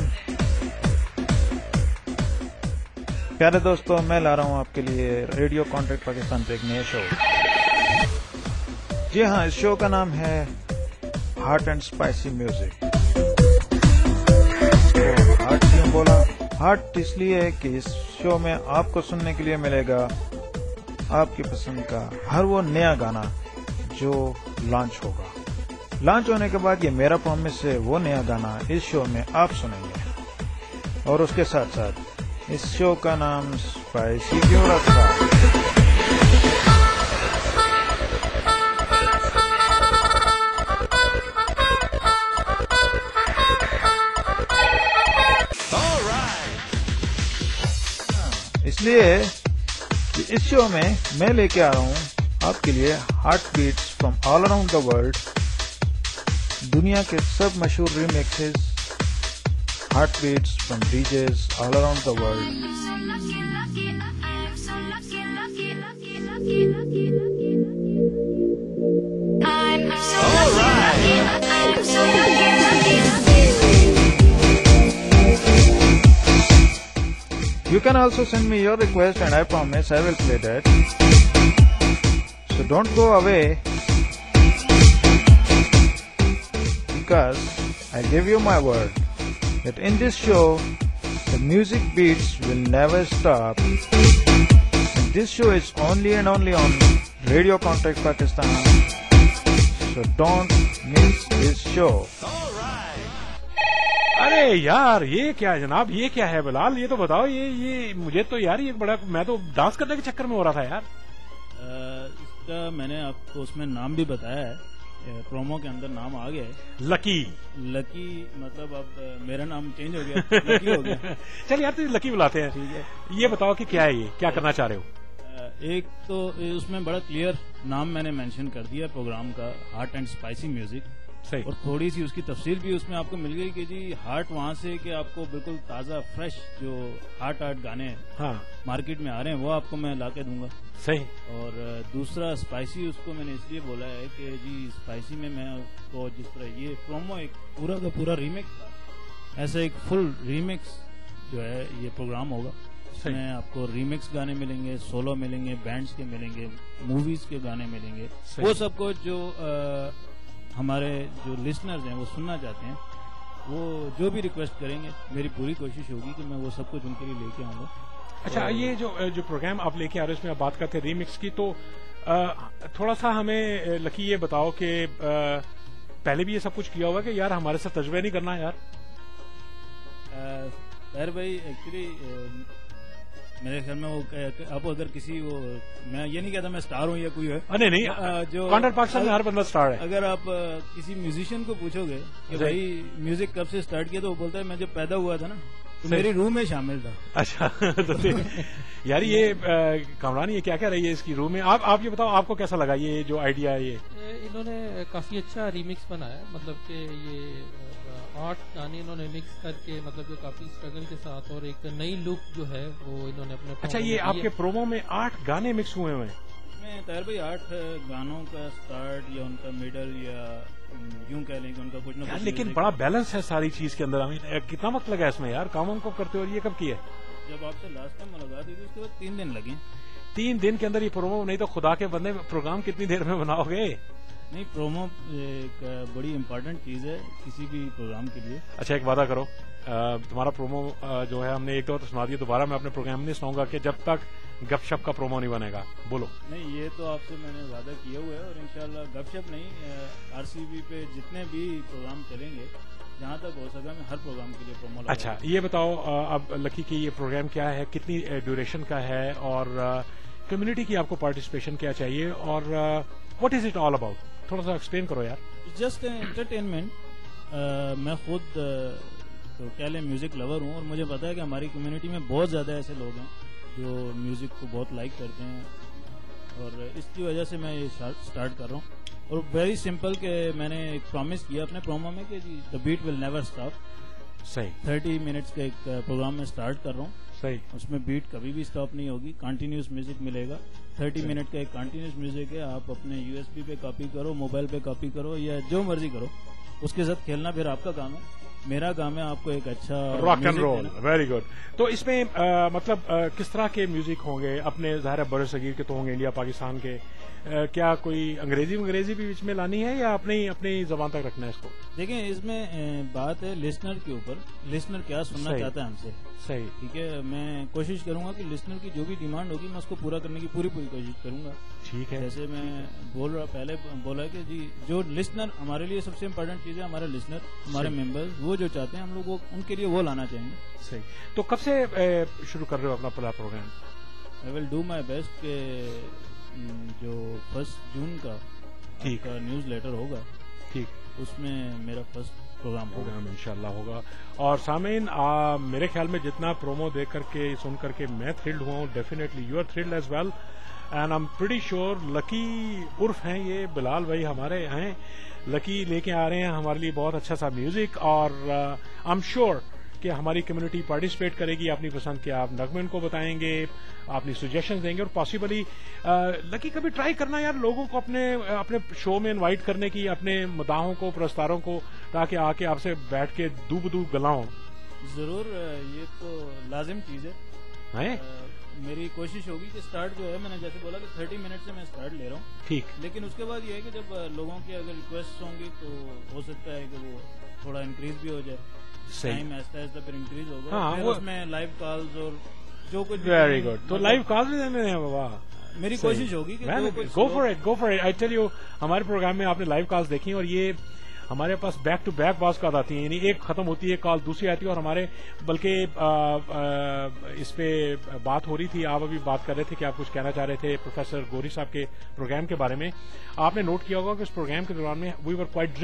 پیارے دوستو، میں لا رہا ہوں آپ کے لیے ریڈیو کانٹیکٹ پاکستان پہ ایک نئے شو. جی ہاں، اس شو کا نام ہے heart and spicy music. Heart کیوں بولا؟ ہارٹ اس لیے کہ اس شو میں آپ کو سننے کے لیے ملے گا آپ کی پسند کا ہر وہ نیا گانا جو لانچ ہوگا. لانچ ہونے کے بعد یہ میرا پرومس ہے، وہ نیا گانا اس شو میں آپ سنیں گے. اور اس کے ساتھ ساتھ اس شو کا نام اسپائسی کیوں رکھا؟ اس لیے اس شو میں میں لے کے آ رہا ہوں آپ کے لیے heart beats from all around the world. دنیا کے سب مشہور remixes, heart beats from D Js all around the world. You can also send me your request and I promise I will play that. So don't go away, because I give you my word that in this show the music beats will never stop. And this show is only and only on Radio Contact Pakistan. So don't miss this show. ارے یار، یہ کیا ہے جناب؟ یہ کیا ہے بلال؟ یہ تو بتاؤ. یہ یہ مجھے تو یار یہ بڑا، میں تو ڈانس کرنے کے چکر میں ہو رہا تھا یار. اس کا میں نے آپ کو اس میں نام بھی بتایا ہے، پرومو کے اندر نام آ گیا ہے لکی. لکی مطلب اب میرا نام چینج ہو گیا، لکی ہو گیا. چل یار، تجھے لکی بلاتے ہیں. ٹھیک ہے، یہ بتاؤ کہ کیا ہے، یہ کیا کرنا چاہ رہے ہو؟ ایک تو اس میں بڑا کلیئر نام میں نے مینشن کر دیا پروگرام کا، ہارٹ اینڈ اسپائسی میوزک. صحیح. اور تھوڑی سی اس کی تفصیل بھی اس میں آپ کو مل گئی کہ جی ہارٹ وہاں سے کہ آپ کو بالکل تازہ فریش جو ہارٹ ہارٹ گانے ہاں مارکیٹ میں آ رہے ہیں وہ آپ کو میں لا کے دوں گا. صحیح. اور دوسرا اسپائسی، اس کو میں نے اس لیے بولا ہے کہ جی اسپائسی میں میں اس کو جس طرح یہ پرومو ایک پورا کا پورا ریمیکس تھا، ایسا ایک فل ریمیکس جو ہے یہ پروگرام ہوگا. اس میں آپ کو ریمیکس گانے ملیں گے، سولو ملیں گے، بینڈز کے ملیں گے، موویز کے گانے ملیں گے. وہ سب کو جو ہمارے جو لسنرز ہیں وہ سننا چاہتے ہیں، وہ جو بھی ریکویسٹ کریں گے میری پوری کوشش ہوگی کہ میں وہ سب کچھ ان کے لیے لے کے آؤں گا. اچھا، یہ جو جو پروگرام آپ لے کے آ رہے ہیں اس میں آپ بات کرتے ہیں ریمکس کی، تو تھوڑا سا ہمیں لکی یہ بتاؤ کہ پہلے بھی یہ سب کچھ کیا ہوگا کہ یار ہمارے ساتھ تجربہ نہیں کرنا یار؟ طاہر بھائی ایکچولی میرے خیال میں وہ اب اگر کسی وہ میں یہ نہیں کہتا میں اسٹار ہوں یا کوئی ہے، نہیں نہیں، جو کانٹیکٹ پاکستان میں ہر بندہ اسٹار ہے. اگر آپ کسی میوزیشین کو پوچھو گے کہ بھائی میوزک کب سے اسٹارٹ کیا تو وہ بولتا ہے میں جب پیدا ہوا تھا نا تو میری روح میں شامل تھا. اچھا یار یہ کامران یہ کیا کہہ رہی ہے اس کی روح میں؟ آپ آپ یہ بتاؤ آپ کو کیسا لگا یہ جو آئیڈیا ہے؟ یہ انہوں نے کافی اچھا ریمکس بنایا، مطلب کہ یہ آٹھ گانے انہوں نے مکس کر کے، مطلب کہ کافی اسٹرگل کے ساتھ اور ایک نئی لک جو ہے وہ انہوں نے اپنے. اچھا، یہ آپ کے پرومو میں آٹھ گانے مکس ہوئے ہوئے ہیں؟ میں طاہر بھائی آٹھ گانوں کا اسٹارٹ یا ان کا میڈل یا یوں کہہ لیں کہ ان کا کچھ نہ کچھ، لیکن بڑا بیلنس ہے ساری چیز کے اندر. ہمیں کتنا وقت لگا اس میں یار کاموں کو کرتے؟ اور یہ کب کیا؟ جب آپ سے لاسٹ ٹائم ملاقات ہوئی تھی اس کے بعد تین دن لگے. تین دن کے اندر یہ پرومو؟ نہیں تو خدا کے بندے پروگرام کتنی دیر میں بناؤ گے؟ نہیں، پرومو ایک بڑی امپورٹنٹ چیز ہے کسی بھی پروگرام کے لیے. اچھا ایک وعدہ کرو، تمہارا پرومو جو ہے ہم نے ایک دو تو سنا دیا، دوبارہ میں اپنے پروگرام نہیں سناؤں گا کہ جب تک گپ شپ کا پرومو نہیں بنے گا. بولو. نہیں، یہ تو آپ سے میں نے وعدہ کیا ہوا ہے اور انشاءاللہ گپ شپ نہیں، آر سی بی پہ جتنے بھی پروگرام چلیں گے جہاں تک ہو سکا میں ہر پروگرام کے لیے پرومو. اچھا یہ بتاؤ اب لکی کی یہ پروگرام کیا ہے، کتنی ڈیوریشن کا ہے، اور کمیونٹی کی آپ کو پارٹیسپیشن کیا چاہیے، اور what is it all about? تھوڑا سا ایکسپلین کرو یار. Just entertainment. میں خود تو کہہ لیں میوزک لور ہوں اور مجھے پتا ہے کہ ہماری کمیونٹی میں بہت زیادہ ایسے لوگ ہیں جو میوزک کو بہت لائک کرتے ہیں، اور اس کی وجہ سے میں یہ اسٹارٹ کر رہا ہوں. اور ویری سمپل کہ میں نے ایک پرومس کیا اپنے پرومو میں کہ جی the beat will never stop. صحیح. تھرٹی منٹس کا ایک پروگرام میں اسٹارٹ کر رہا ہوں. صحیح. اس میں بیٹ کبھی بھی اسٹاپ نہیں ہوگی، کنٹینیوس میوزک ملے گا. تھرٹی منٹ کا ایک کنٹینیوس میوزک ہے. آپ اپنے یو ایس بی پہ کاپی کرو، موبائل پہ کاپی کرو، یا جو مرضی کرو، اس کے ساتھ کھیلنا پھر آپ کا کام ہے. میرا کام ہے آپ کو ایک اچھا rock and roll. Very good. تو اس میں مطلب کس طرح کے میوزک ہوں گے؟ اپنے ظاہر بر صغیر کے تو ہوں گے، انڈیا پاکستان کے. کیا کوئی انگریزی انگریزی بھی بیچ میں لانی ہے یا اپنی اپنی زبان تک رکھنا ہے اس کو؟ دیکھیں اس میں بات ہے لسنر کے اوپر، لسنر کیا سننا چاہتا ہے ہم سے. صحیح. ٹھیک ہے، میں کوشش کروں گا کہ لسنر کی جو بھی ڈیمانڈ ہوگی میں اس کو پورا کرنے کی پوری پوری کوشش کروں گا. ٹھیک ہے. جیسے میں بول رہا پہلے بولا کہ جی جو لسنر ہمارے لیے سب سے امپورٹنٹ چیز ہے، ہمارے لسنر، ہمارے ممبرز، وہ جو چاہتے ہیں ہم لوگ ان کے لیے وہ لانا چاہیں گے. صحیح. تو کب سے شروع کر رہے ہو اپنا پہلا programme? I will do my best کہ جو فرسٹ جون کا ٹھیک کا نیوز لیٹر ہوگا، ٹھیک، اس میں میرا فرسٹ پروگرام ہوگا انشاءاللہ ہوگا. اور سامعین میرے خیال میں جتنا پرومو دیکھ کر کے سن کر کے میں تھرلڈ ہوا ہوں، definitely you are thrilled as well. And I am pretty sure lucky عرف ہیں یہ بلال بھائی ہمارے ہیں. لکی لے کے آ رہے ہیں ہمارے لیے بہت اچھا سا میوزک، اور آئی ایم شیور کہ ہماری کمیونٹی پارٹیسپیٹ کرے گی اپنی پسند کے. آپ نغمے ان کو بتائیں گے، اپنی سجیشن دیں گے، اور پاسبلی لکی کبھی ٹرائی کرنا یار لوگوں کو اپنے اپنے شو میں انوائٹ کرنے کی، اپنے مداحوں کو، پرستاروں کو، تاکہ آ کے آپ سے بیٹھ کے دو بدو گلاؤں. ضرور، یہ تو لازم چیز ہے. میری کوشش ہوگی کہ اسٹارٹ جو ہے، میں نے جیسے بولا کہ تھرٹی منٹ سے میں اسٹارٹ لے رہا ہوں. ٹھیک. لیکن اس کے بعد یہ ہے کہ جب لوگوں کی اگر ریکویسٹ ہوں گی تو ہو سکتا ہے کہ وہ تھوڑا انکریز بھی ہو جائے. ٹائم آہستہ آہستہ پھر انکریز ہوگا. ہاں، اس میں لائیو کالز اور جو کچھ. Very good. تو لائیو کالز بھی دینے ہیں بابا. میری کوشش ہوگی کہ go for it, go for it. I tell you, ہمارے پروگرام میں آپ نے لائیو کالز دیکھی، اور یہ ہمارے پاس بیک ٹو بیک باز کال آتی ہیں، یعنی ایک ختم ہوتی ہے کال، دوسری آتی ہے. اور ہمارے بلکہ آ, آ, اس پہ بات ہو رہی تھی، آپ ابھی بات کر رہے تھے کہ آپ کچھ کہنا چاہ رہے تھے پروفیسر گوری صاحب کے پروگرام کے بارے میں. آپ نے نوٹ کیا ہوگا کہ اس پروگرام کے دوران میں وی ور کوائٹ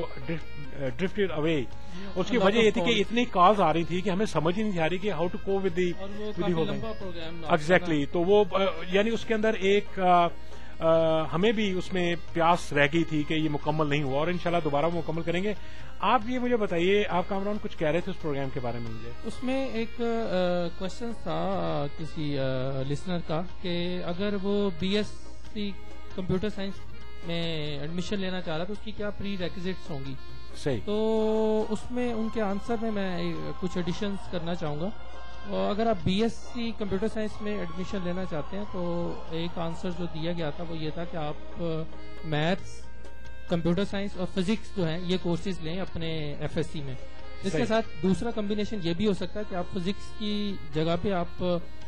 ڈرفٹڈ اوے. اس کی وجہ یہ تھی کہ اتنی کالز آ رہی تھی کہ ہمیں سمجھ ہی نہیں آ رہی کہ how to cope with the exactly. تو وہ یعنی اس کے اندر ایک ہمیں بھی اس میں پیاس رہ گئی تھی کہ یہ مکمل نہیں ہوا، اور انشاءاللہ دوبارہ وہ مکمل کریں گے. آپ یہ مجھے بتائیے، آپ کامران کچھ کہہ رہے تھے اس پروگرام کے بارے میں. مجھے اس میں ایک کوشچن تھا کسی لسنر کا کہ اگر وہ B S C computer science میں ایڈمیشن لینا چاہ رہا تو اس کی کیا پری ریکوزٹس ہوں گی. صحیح. تو اس میں ان کے آنسر میں میں کچھ ایڈیشنز کرنا چاہوں گا. اور اگر آپ B S C computer science میں ایڈمیشن لینا چاہتے ہیں تو ایک آنسر جو دیا گیا تھا وہ یہ تھا کہ آپ میتھس، کمپیوٹر سائنس اور فزکس جو ہیں یہ کورسز لیں اپنے ایف ایس سی میں. اس کے ساتھ دوسرا کمبینیشن یہ بھی ہو سکتا ہے کہ آپ فزکس کی جگہ پہ آپ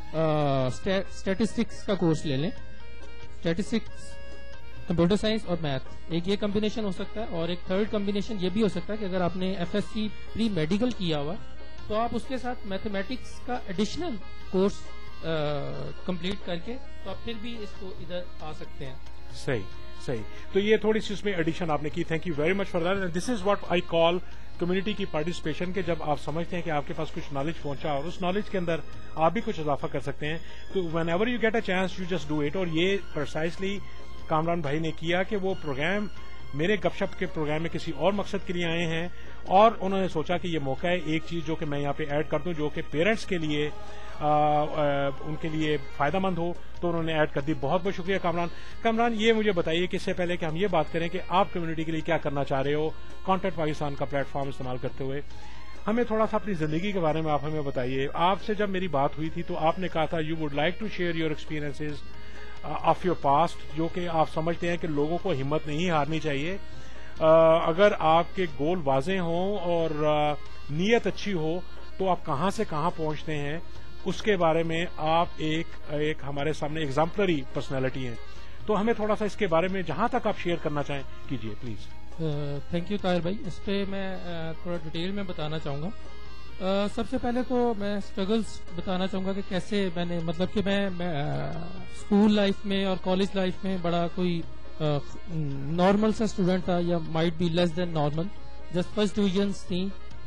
اسٹیٹسٹکس کا کورس لے لیں. اسٹیٹسٹکس، کمپیوٹر سائنس اور میتھ، ایک یہ کمبینیشن ہو سکتا ہے. اور ایک تھرڈ کمبینیشن یہ بھی ہو سکتا ہے کہ اگر آپ نے F S C pre medical کیا ہوا تو آپ اس کے ساتھ میتھمیٹکس کا ایڈیشنل کورس کمپلیٹ کر کے تو آپ پھر بھی اس کو ادھر آ سکتے ہیں. صحیح صحیح. تو یہ تھوڑی سی اس میں ایڈیشن آپ نے کی. Thank you very much for that. This is what I call community کی پارٹیسپیشن، کہ جب آپ سمجھتے ہیں کہ آپ کے پاس کچھ نالج پہنچا اور اس نالج کے اندر آپ بھی کچھ اضافہ کر سکتے ہیں، تو whenever you get a chance you just do it. اور یہ پرسائزلی کامران بھائی نے کیا کہ وہ پروگرام میرے گپ شپ کے پروگرام میں کسی اور مقصد کے لیے آئے ہیں، اور انہوں نے سوچا کہ یہ موقع ہے ایک چیز جو کہ میں یہاں پہ ایڈ کر دوں جو کہ پیرنٹس کے لیے آ, آ, ان کے لیے فائدہ مند ہو، تو انہوں نے ایڈ کر دی. بہت بہت شکریہ کامران. کامران یہ مجھے بتائیے کہ اس سے پہلے کہ ہم یہ بات کریں کہ آپ کمیونٹی کے لیے کیا کرنا چاہ رہے ہو کانٹیکٹ پاکستان کا پلیٹ فارم استعمال کرتے ہوئے، ہمیں تھوڑا سا اپنی زندگی کے بارے میں آپ ہمیں بتائیے. آپ سے جب میری بات ہوئی تھی تو آپ نے کہا تھا you would like to share your experiences of your past, جو کہ آپ سمجھتے ہیں کہ لوگوں کو ہمت نہیں ہارنی چاہیے. اگر آپ کے گول واضح ہوں اور نیت اچھی ہو تو آپ کہاں سے کہاں پہنچتے ہیں، اس کے بارے میں آپ ایک ایک ہمارے سامنے ایگزامپلری پرسنالٹی ہیں. تو ہمیں تھوڑا سا اس کے بارے میں جہاں تک آپ شیئر کرنا چاہیں کیجیے پلیز. تھینک یو طاہر بھائی. اس پہ میں تھوڑا ڈیٹیل میں بتانا چاہوں گا. سب سے پہلے تو میں اسٹرگلس بتانا چاہوں گا کہ کیسے میں نے مطلب کہ میں اسکول لائف میں اور کالج لائف میں بڑا کوئی نارمل سا اسٹوڈنٹ تھا، یا might be less than normal. Just first divisions تھیں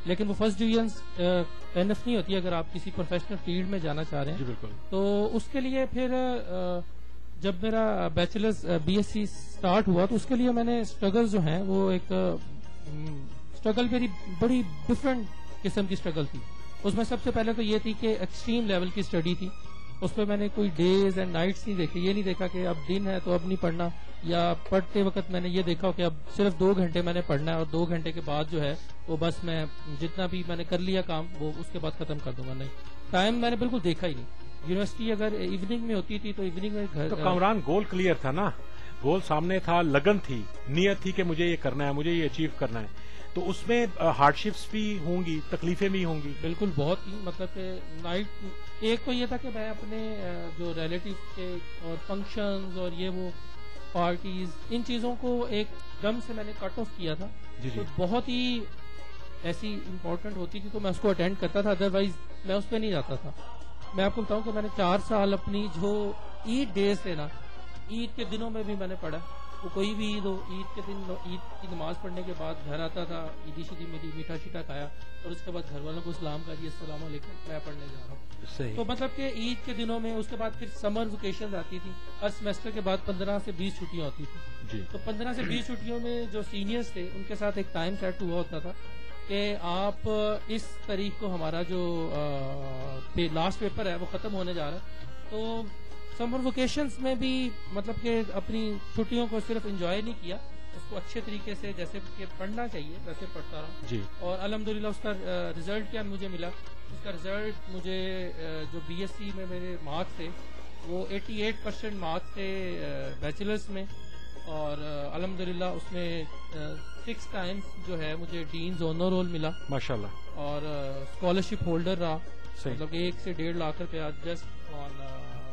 لیکن وہ فرسٹ ڈویژنس انف نہیں ہوتی اگر آپ کسی پروفیشنل فیلڈ میں جانا چاہ رہے جی ہیں. بالکل. تو اس کے لیے پھر جب میرا bachelors B S C start ہوا تو اس کے لیے میں نے اسٹرگل جو ہیں وہ ایک اسٹرگل میری بڑی ڈفرینٹ قسم کی اسٹرگل تھی. اس میں سب سے پہلے تو یہ تھی کہ ایکسٹریم لیول کی اسٹڈی تھی. اس پہ میں نے کوئی ڈیز اینڈ نائٹس نہیں دیکھے. یہ نہیں دیکھا کہ اب دن ہے تو اب نہیں پڑھنا, یا پڑھتے وقت میں نے یہ دیکھا کہ اب صرف دو گھنٹے میں نے پڑھنا ہے اور دو گھنٹے کے بعد جو ہے وہ بس میں جتنا بھی میں نے کر لیا کام وہ اس کے بعد ختم کر دوں گا. نہیں, ٹائم میں نے بالکل دیکھا ہی نہیں. یونیورسٹی اگر ایوننگ میں ہوتی تھی تو ایوننگ میں گھر تو کامران گول کلیئر تھا نا, گول سامنے تھا, لگن تھی, نیت تھی کہ مجھے یہ کرنا ہے, مجھے یہ اچیو کرنا ہے. تو اس میں ہارڈ شپس بھی ہوں گی, تکلیفیں بھی ہوں گی. بالکل بہت ہی, مطلب کہ نائٹ ایک تو یہ تھا کہ میں اپنے جو ریلیٹیو کے اور فنکشنز اور یہ وہ پارٹیز ان چیزوں کو ایک دم سے میں نے کٹ آف کیا تھا. جی جی. تو بہت ہی ایسی امپورٹنٹ ہوتی تھی تو میں اس کو اٹینڈ کرتا تھا, ادروائز میں اس پہ نہیں جاتا تھا. میں آپ کو بتاؤں کہ میں نے چار سال اپنی جو عید ڈیز تھے نا, عید کے دنوں میں بھی میں نے پڑھا. وہ کوئی بھی عید ہو, عید کے دن عید کی نماز پڑھنے کے بعد گھر آتا تھا, عیدی شیدی میری میٹھا شیٹا کھایا اور اس کے بعد گھر والوں کو سلام کر دیا, السلام علیکم میں پڑھنے جا رہا ہوں. صحیح. تو مطلب کہ عید کے دنوں میں اس کے بعد پھر سمر ویکیشن آتی تھی, ہر سیمسٹر کے بعد پندرہ سے بیس چھٹیاں ہوتی تھی. جی. تو پندرہ سے بیس چھٹیوں میں جو سینئرز تھے ان کے ساتھ ایک ٹائم سیٹ ہوا ہوتا تھا کہ آپ اس تاریخ کو ہمارا جو لاسٹ پیپر ہے وہ ختم ہونے جا رہا ہے. تو سمر ویکیشنز میں بھی مطلب کہ اپنی چھٹیوں کو صرف انجوائے نہیں کیا, اس کو اچھے طریقے سے جیسے کہ پڑھنا چاہیے ویسے پڑھتا رہا. جی. اور الحمدللہ اس کا رزلٹ کیا مجھے ملا, اس کا رزلٹ مجھے جو بی ایس سی میں میرے مارکس تھے وہ ایٹی ایٹ پرسینٹ مارکس تھے بیچلرس میں, اور الحمدللہ اس میں سکس ٹائمز جو ہے مجھے ڈینز آنر رول ملا ماشاءاللہ, اور اسکالرشپ ہولڈر رہا. صحیح. مطلب ایک سے ڈیڑھ لاکھ روپیہ جسٹ آن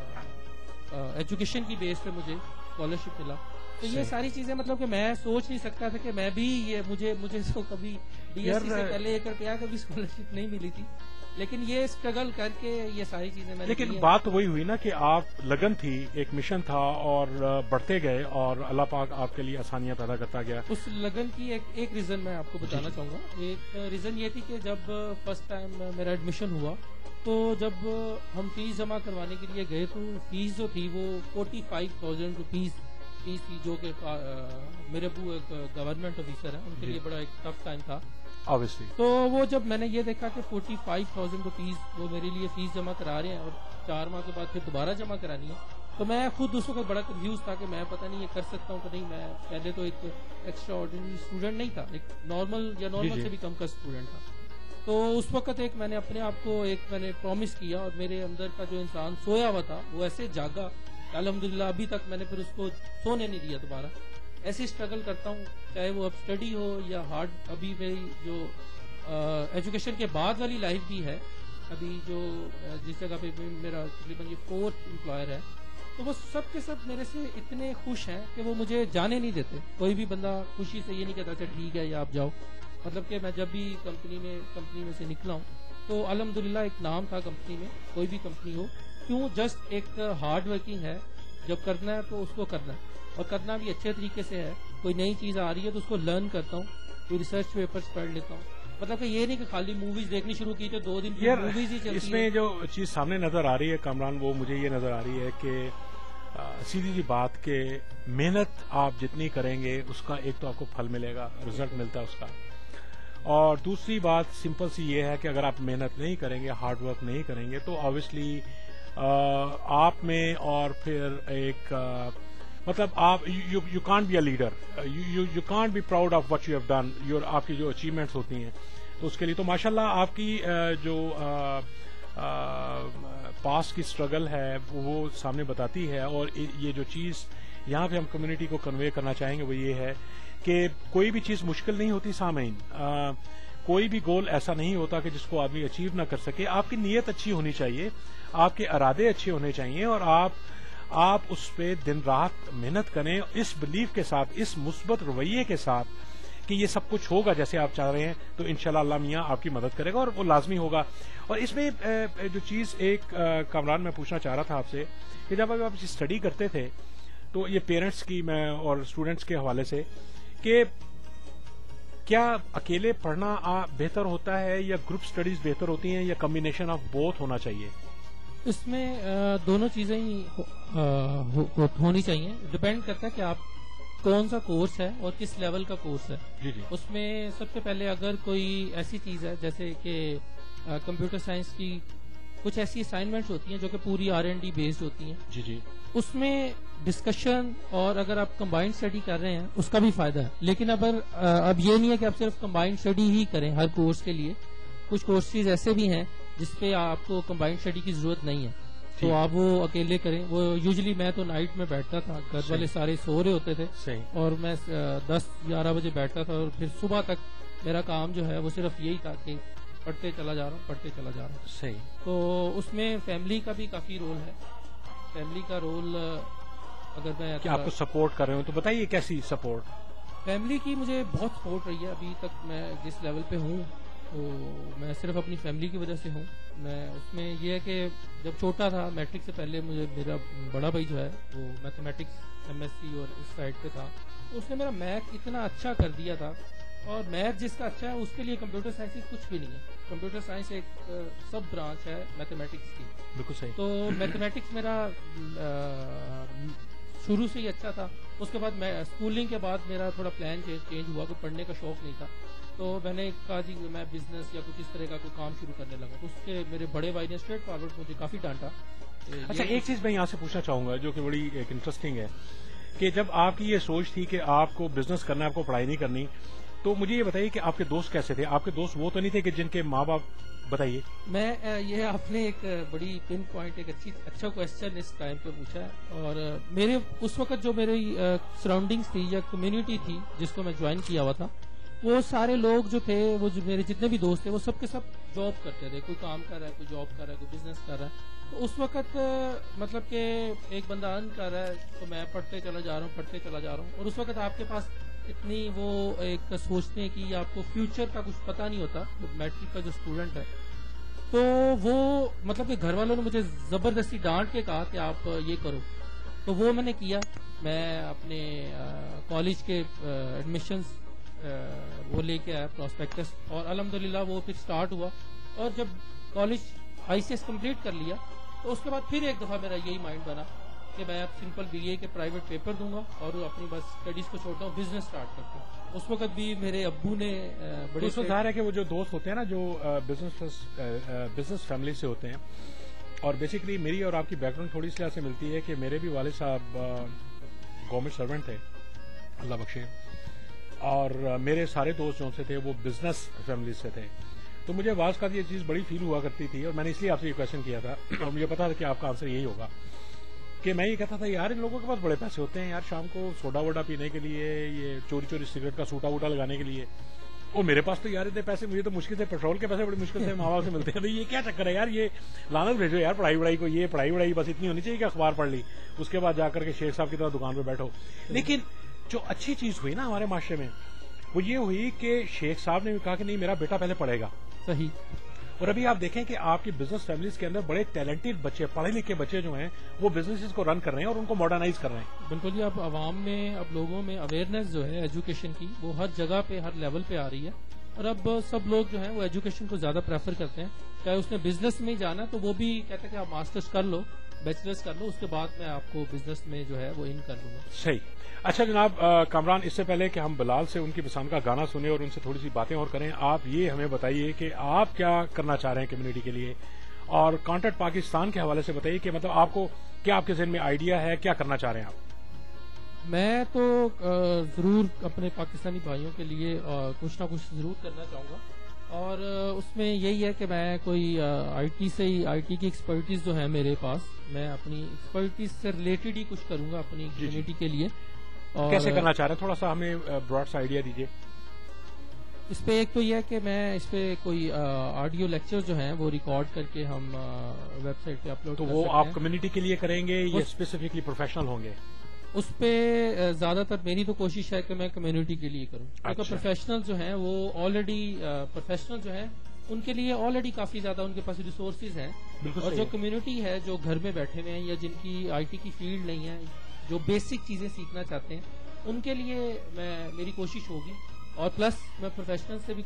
ایجوکیشن کی بیس پہ مجھے اسکالرشپ ملا. تو یہ ساری چیزیں مطلب کہ میں سوچ نہیں سکتا تھا کہ میں بھی یہ مجھے مجھے تو کبھی ڈی ایس سی سے پہلے ایک روپیہ کبھی اسکالرشپ نہیں ملی تھی, لیکن یہ اسٹرگل کر کے یہ ساری چیزیں میں. لیکن بات وہی ہوئی نا کہ آپ لگن تھی, ایک مشن تھا اور بڑھتے گئے اور اللہ پاک آپ کے لیے آسانیاں پیدا کرتا گیا. اس لگن کی ایک ایک ریزن میں آپ کو بتانا چاہوں گا. ایک ریزن یہ تھی کہ جب فرسٹ ٹائم میرا ایڈمیشن ہوا تو جب ہم فیس جمع کروانے کے لیے گئے تو فیس جو تھی وہ forty five thousand rupees fees تھی, جو کہ میرے ابو ایک گورنمنٹ آفیسر ہیں, ان کے لیے بڑا ایک ٹف ٹائم تھا obviously. تو وہ جب میں نے یہ دیکھا کہ فورٹی فائیو تھاؤزینڈ روپیز وہ میرے لیے فیس جمع کرا رہے ہیں اور چار ماہ کے بعد پھر دوبارہ جمع کرانی ہے, تو میں خود اس وقت بڑا کنفیوز تھا کہ میں پتہ نہیں یہ کر سکتا ہوں کہ نہیں. میں پہلے تو ایک ایکسٹرا آرڈنری اسٹوڈنٹ نہیں تھا, ایک نارمل یا نارمل سے بھی کم کا اسٹوڈنٹ تھا. تو اس وقت ایک میں نے اپنے آپ کو ایک میں نے پرومس کیا اور میرے اندر کا جو انسان سویا ہوا تھا وہ ایسے جاگا, الحمدللہ ابھی تک میں نے پھر اس کو سونے نہیں دیا دوبارہ. ایسے اسٹرگل کرتا ہوں, چاہے وہ اب اسٹڈی ہو یا ہارڈ. ابھی میری جو ایجوکیشن کے بعد والی لائف بھی ہے, ابھی جو جس جگہ پہ میرا تقریباً یہ فورتھ امپلائر ہے, تو وہ سب کے سب میرے سے اتنے خوش ہیں کہ وہ مجھے جانے نہیں دیتے. کوئی بھی بندہ خوشی سے یہ نہیں کہتا اچھا ٹھیک ہے یا آپ جاؤ. مطلب کہ میں جب بھی کمپنی میں کمپنی میں سے نکلا ہوں تو الحمدللہ ایک نام تھا کمپنی میں, کوئی بھی کمپنی ہو, کیوں جسٹ ایک ہارڈ ورکنگ ہے. جب کرنا ہے تو اس کو کرنا ہے, اور کرنا بھی اچھے طریقے سے ہے. کوئی نئی چیز آ رہی ہے تو اس کو لرن کرتا ہوں, کوئی ریسرچ پیپرز پڑھ لیتا ہوں. مطلب کہ یہ نہیں کہ خالی موویز دیکھنی شروع کی تو دو دن موویز ہی چلتی. اس میں جو چیز سامنے نظر آ رہی ہے کامران, وہ مجھے یہ نظر آ رہی ہے کہ سیدھی سی بات کہ محنت آپ جتنی کریں گے اس کا ایک تو آپ کو پھل ملے گا, رزلٹ ملتا ہے اس کا. اور دوسری بات سمپل سی یہ ہے کہ اگر آپ محنت نہیں کریں گے, ہارڈ ورک نہیں کریں گے, تو آبویسلی آپ میں اور پھر ایک مطلب آپ you can't be a leader, you can't be proud of what you have done. Your آپ کی جو اچیومنٹس ہوتی ہیں تو اس کے لیے تو ماشاءاللہ آپ کی جو پاس کی اسٹرگل ہے وہ سامنے بتاتی ہے. اور یہ جو چیز یہاں پہ ہم کمیونٹی کو کنوے کرنا چاہیں گے وہ یہ ہے کہ کوئی بھی چیز مشکل نہیں ہوتی سامعین. کوئی بھی گول ایسا نہیں ہوتا کہ جس کو آدمی اچیو نہ کر سکے. آپ کی نیت اچھی ہونی چاہیے, آپ کے ارادے اچھے ہونے چاہیے, اور آپ آپ اس پہ دن رات محنت کریں اس بلیف کے ساتھ, اس مثبت رویے کے ساتھ کہ یہ سب کچھ ہوگا جیسے آپ چاہ رہے ہیں, تو انشاءاللہ اللہ میاں آپ کی مدد کرے گا اور وہ لازمی ہوگا. اور اس میں جو چیز ایک کامران میں پوچھنا چاہ رہا تھا آپ سے کہ جب آپ اسٹڈی کرتے تھے تو یہ پیرنٹس کی میں اور اسٹوڈنٹس کے حوالے سے کہ کیا اکیلے پڑھنا آ, بہتر ہوتا ہے یا گروپ اسٹڈیز بہتر ہوتی ہیں یا کمبینیشن آف بوتھ ہونا چاہیے؟ اس میں دونوں چیزیں ہی ہونی چاہیے. ڈپینڈ کرتا ہے کہ آپ کون سا کورس ہے اور کس لیول کا کورس ہے. جی جی. اس میں سب سے پہلے اگر کوئی ایسی چیز ہے جیسے کہ کمپیوٹر سائنس کی کچھ ایسی اسائنمنٹس ہوتی ہیں جو کہ پوری آر اینڈ ڈی بیسڈ ہوتی ہیں. جی جی. اس میں ڈسکشن اور اگر آپ کمبائنڈ اسٹڈی کر رہے ہیں اس کا بھی فائدہ ہے. لیکن اگر اب یہ نہیں ہے کہ آپ صرف کمبائنڈ اسٹڈی ہی کریں ہر کورس کے لیے. کچھ کورسز ایسے بھی ہیں جس پہ آپ کو کمبائنڈ اسٹڈی کی ضرورت نہیں ہے تو آپ وہ اکیلے کریں. وہ یوزلی میں تو نائٹ میں بیٹھتا تھا, گھر والے سارے سو رہے ہوتے تھے اور میں دس گیارہ بجے بیٹھتا تھا اور پھر صبح تک میرا کام جو ہے وہ صرف یہی تھا کہ پڑھتے چلا جا رہا ہوں پڑھتے چلا جا رہا ہوں. صحیح. تو اس میں فیملی کا بھی کافی رول ہے. فیملی کا رول اگر میں کہ آپ کو سپورٹ کر رہے ہوں تو بتائیے کیسی سپورٹ؟ فیملی کی مجھے بہت سپورٹ رہی ہے. ابھی تک میں جس لیول پہ ہوں تو میں صرف اپنی فیملی کی وجہ سے ہوں. میں اس میں یہ ہے کہ جب چھوٹا تھا میٹرک سے پہلے مجھے میرا بڑا بھائی جو ہے وہ میتھمیٹکس ایم ایس سی اور اس سائڈ پہ تھا. اس نے میرا میتھ اتنا اچھا کر دیا تھا اور میتھ جس کا اچھا ہے اس کے لیے کمپیوٹر سائنس کچھ بھی نہیں ہے. کمپیوٹر سائنس ایک سب برانچ ہے میتھمیٹکس کی. بالکل صحیح. تو میتھمیٹکس میرا شروع سے ہی اچھا تھا. اس کے بعد میں اسکولنگ کے بعد میرا تھوڑا پلان چینج ہوا کہ پڑھنے کا شوق نہیں تھا تو میں نے کہا جی میں بزنس یا کچھ اس طرح کا کوئی کام شروع کرنے لگا. تو اس کے میرے بڑے بھائی نے اسٹریٹ فارورڈ مجھے کافی ڈانٹا. اچھا ایک چیز میں یہاں سے پوچھنا چاہوں گا جو کہ بڑی ایک انٹرسٹنگ ہے کہ جب آپ کی یہ سوچ تھی کہ آپ کو بزنس کرنا ہے آپ کو پڑھائی نہیں کرنی تو مجھے یہ بتائیے کہ آپ کے دوست کیسے تھے؟ آپ کے دوست وہ تو نہیں تھے کہ جن کے ماں باپ بتائیے. میں یہ آپ نے ایک بڑی پن پوائنٹ ایک اچھی اچھا کوشچن اس ٹائم پہ پوچھا ہے. اور میرے اس وقت جو میری سراؤنڈنگس تھی یا کمیونٹی تھی جس کو میں جوائن کیا ہوا تھا وہ سارے لوگ جو تھے وہ جو میرے جتنے بھی دوست تھے وہ سب کے سب جاب کرتے تھے. کوئی کام کر رہا ہے, کوئی جاب کر رہا ہے, کوئی بزنس کر رہا ہے. تو اس وقت مطلب کہ ایک بندہ ارن کر رہا ہے تو میں پڑھتے چلا جا رہا ہوں پڑھتے چلا جا رہا ہوں. اور اس وقت آپ کے پاس اتنی وہ ایک سوچتے ہیں کہ آپ کو فیوچر کا کچھ پتہ نہیں ہوتا. میٹرک کا جو اسٹوڈنٹ ہے تو وہ مطلب کہ گھر والوں نے مجھے زبردستی ڈانٹ کے کہا کہ آپ یہ کرو. تو وہ میں نے کیا. میں اپنے کالج کے ایڈمیشنز وہ لے کے آیا پراسپیکٹس اور الحمدللہ وہ پھر سٹارٹ ہوا. اور جب college I C S complete کر لیا تو اس کے بعد پھر ایک دفعہ میرا یہی مائنڈ بنا کہ میں اب سمپل بی اے کے پرائیویٹ پیپر دوں گا اور اپنی بس اسٹڈیز کو چھوڑتا ہوں, بزنس اسٹارٹ کرتا ہوں. اس وقت بھی میرے ابو نے بڑے اس وقت ظاہر ہے کہ وہ جو دوست ہوتے ہیں نا جو بزنس بزنس فیملی سے ہوتے ہیں اور بیسیکلی میری اور آپ کی بیک گراؤنڈ تھوڑی سی ایسے ملتی ہے کہ میرے بھی والد صاحب گورنمنٹ سرونٹ تھے اللہ بخشے اور میرے سارے دوست جو سے تھے وہ بزنس فیملی سے تھے. تو مجھے بعض کا یہ چیز بڑی فیل ہوا کرتی تھی اور میں نے اس لیے آپ سے یہ کوشچن کیا تھا اور مجھے پتا تھا کہ آپ کا آنسر یہی ہوگا کہ میں یہ کہتا تھا یار ان لوگوں کے پاس بڑے پیسے ہوتے ہیں یار شام کو سوڈا ووڈا پینے کے لیے, یہ چوری چوری سگریٹ کا سوٹا ووٹا لگانے کے لیے. اور میرے پاس تو یار اتنے پیسے مجھے تو مشکل سے پیٹرول کے پیسے بڑی مشکل سے ماں باپ سے ملتے ہیں. تو یہ کیا چکر ہے یار, یہ لانت بھیجو یار پڑھائی وڑائی کو. یہ پڑھائی وڑائی بس اتنی ہونی چاہیے کہ اخبار پڑھ لی اس کے بعد جا کر کے شیخ صاحب کی طرح دکان پہ بیٹھو. لیکن جو اچھی چیز ہوئی نا ہمارے معاشرے میں وہ یہ ہوئی کہ شیخ صاحب نے بھی کہا کہ نہیں میرا بیٹا پہلے پڑھے گا. صحیح. اور ابھی آپ دیکھیں کہ آپ کی بزنس فیملیز کے اندر بڑے ٹیلنٹڈ بچے پڑھے لکھے بچے جو ہیں وہ بزنس کو رن کر رہے ہیں اور ان کو ماڈرنائز کر رہے ہیں. بالکل جی. اب عوام میں اب لوگوں میں اویئرنیس جو ہے ایجوکیشن کی وہ ہر جگہ پہ ہر لیول پہ آ رہی ہے اور اب سب لوگ جو ہیں وہ ایجوکیشن کو زیادہ پریفر کرتے ہیں. چاہے اس نے بزنس میں جانا تو وہ بھی کہتے ہیں کہ آپ ماسٹرز کر لو, بیچلرز کر لو, اس کے بعد میں آپ کو بزنس میں جو ہے وہ ان کر لوں گا. صحیح. اچھا جناب کامران, اس سے پہلے کہ ہم بلال سے ان کی پسند کا گانا سنیں اور ان سے تھوڑی سی باتیں اور کریں, آپ یہ ہمیں بتائیے کہ آپ کیا کرنا چاہ رہے ہیں کمیونٹی کے لیے اور کانٹیکٹ پاکستان کے حوالے سے بتائیے کہ مطلب آپ کو کیا آپ کے ذہن میں آئیڈیا ہے, کیا کرنا چاہ رہے ہیں آپ؟ میں تو ضرور اپنے پاکستانی بھائیوں کے لیے کچھ نہ کچھ ضرور کرنا چاہوں گا اور اس میں یہی ہے کہ میں کوئی آئی ٹی سے ہی آئی ٹی کی ایکسپرٹیز جو ہے میرے پاس, میں اپنی ایکسپرٹیز سے ریلیٹڈ ہی کچھ کروں گا اپنی کمیونٹی کے لیے. کیسے کرنا چاہ رہے ہیں, تھوڑا سا ہمیں براڈ سا آئیڈیا دیجیے. اس پہ ایک تو یہ ہے کہ میں اس پہ کوئی آڈیو لیکچر جو ہیں وہ ریکارڈ کر کے ہم ویب سائٹ پہ اپلوڈ تو وہ آپ کمیونٹی کے لیے کریں گے یا اسپیسیفکلی پروفیشنل ہوں گے؟ اس پہ زیادہ تر میری تو کوشش ہے کہ میں کمیونٹی کے لیے کروں کیونکہ پروفیشنل جو ہیں وہ آلریڈی پروفیشنل جو ہیں ان کے لیے آلریڈی کافی زیادہ ان کے پاس ریسورسز ہیں اور جو کمیونٹی ہے جو گھر میں بیٹھے ہوئے ہیں یا جن کی آئی ٹی کی فیلڈ نہیں ہے, جو بیسک چیزیں سیکھنا چاہتے ہیں, ان کے لیے میں میری کوشش ہوگی اور پلس میں پروفیشنل سے بھی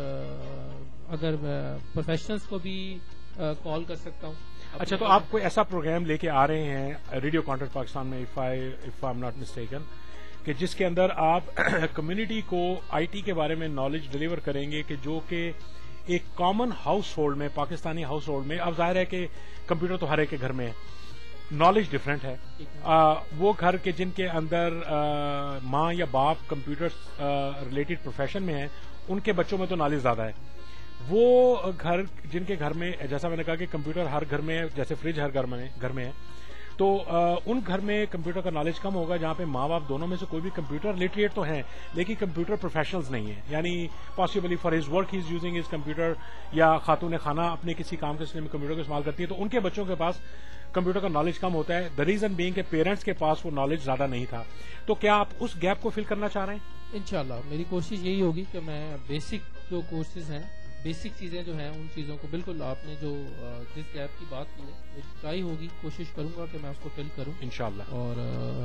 اگر پروفیشنلس کو بھی کال کر سکتا ہوں. اچھا, تو آپ کوئی ایسا پروگرام لے کے آ رہے ہیں ریڈیو کانٹیکٹ پاکستان میں, if I if I am not mistaken, کہ جس کے اندر آپ کمیونٹی کو آئی ٹی کے بارے میں نالج ڈلیور کریں گے, کہ جو کہ ایک کامن ہاؤس ہولڈ میں, پاکستانی ہاؤس ہولڈ میں, اب ظاہر ہے کہ کمپیوٹر تو ہر ایک کے گھر میں ہے, نالج ڈفرینٹ ہے. آ, وہ گھر کے جن کے اندر آ, ماں یا باپ کمپیوٹر ریلیٹڈ پروفیشن میں ہیں, ان کے بچوں میں تو نالج زیادہ ہے. وہ گھر جن کے گھر میں, جیسا میں نے کہا کہ کمپیوٹر ہر گھر میں ہے, جیسے فریج ہر گھر میں گھر میں ہے, تو آ, ان گھر میں کمپیوٹر کا نالج کم ہوگا جہاں پہ ماں باپ دونوں میں سے کوئی بھی کمپیوٹر لٹریٹ تو ہیں لیکن کمپیوٹر پروفیشنلز نہیں ہیں. یعنی possibly for his work he is using his computer, یا خاتون خانہ اپنے کسی کام کے سلسلے میں کمپیوٹر کو استعمال کرتی ہے, تو ان کے بچوں کے پاس کمپیوٹر کا نالج کم ہوتا ہے. دا ریزن بینگ کہ پیرنٹس کے پاس وہ نالج زیادہ نہیں تھا. تو کیا آپ اس گیپ کو فل کرنا چاہ رہے ہیں؟ انشاءاللہ میری کوشش یہی ہوگی کہ میں بیسک جو کورسز ہیں, بیسک چیزیں جو ہیں, ان چیزوں کو بالکل آپ نے جو جس گیپ کی بات کی ہے, میری ٹرائی ہوگی, کوشش کروں گا کہ میں اس کو فل کروں انشاءاللہ, اور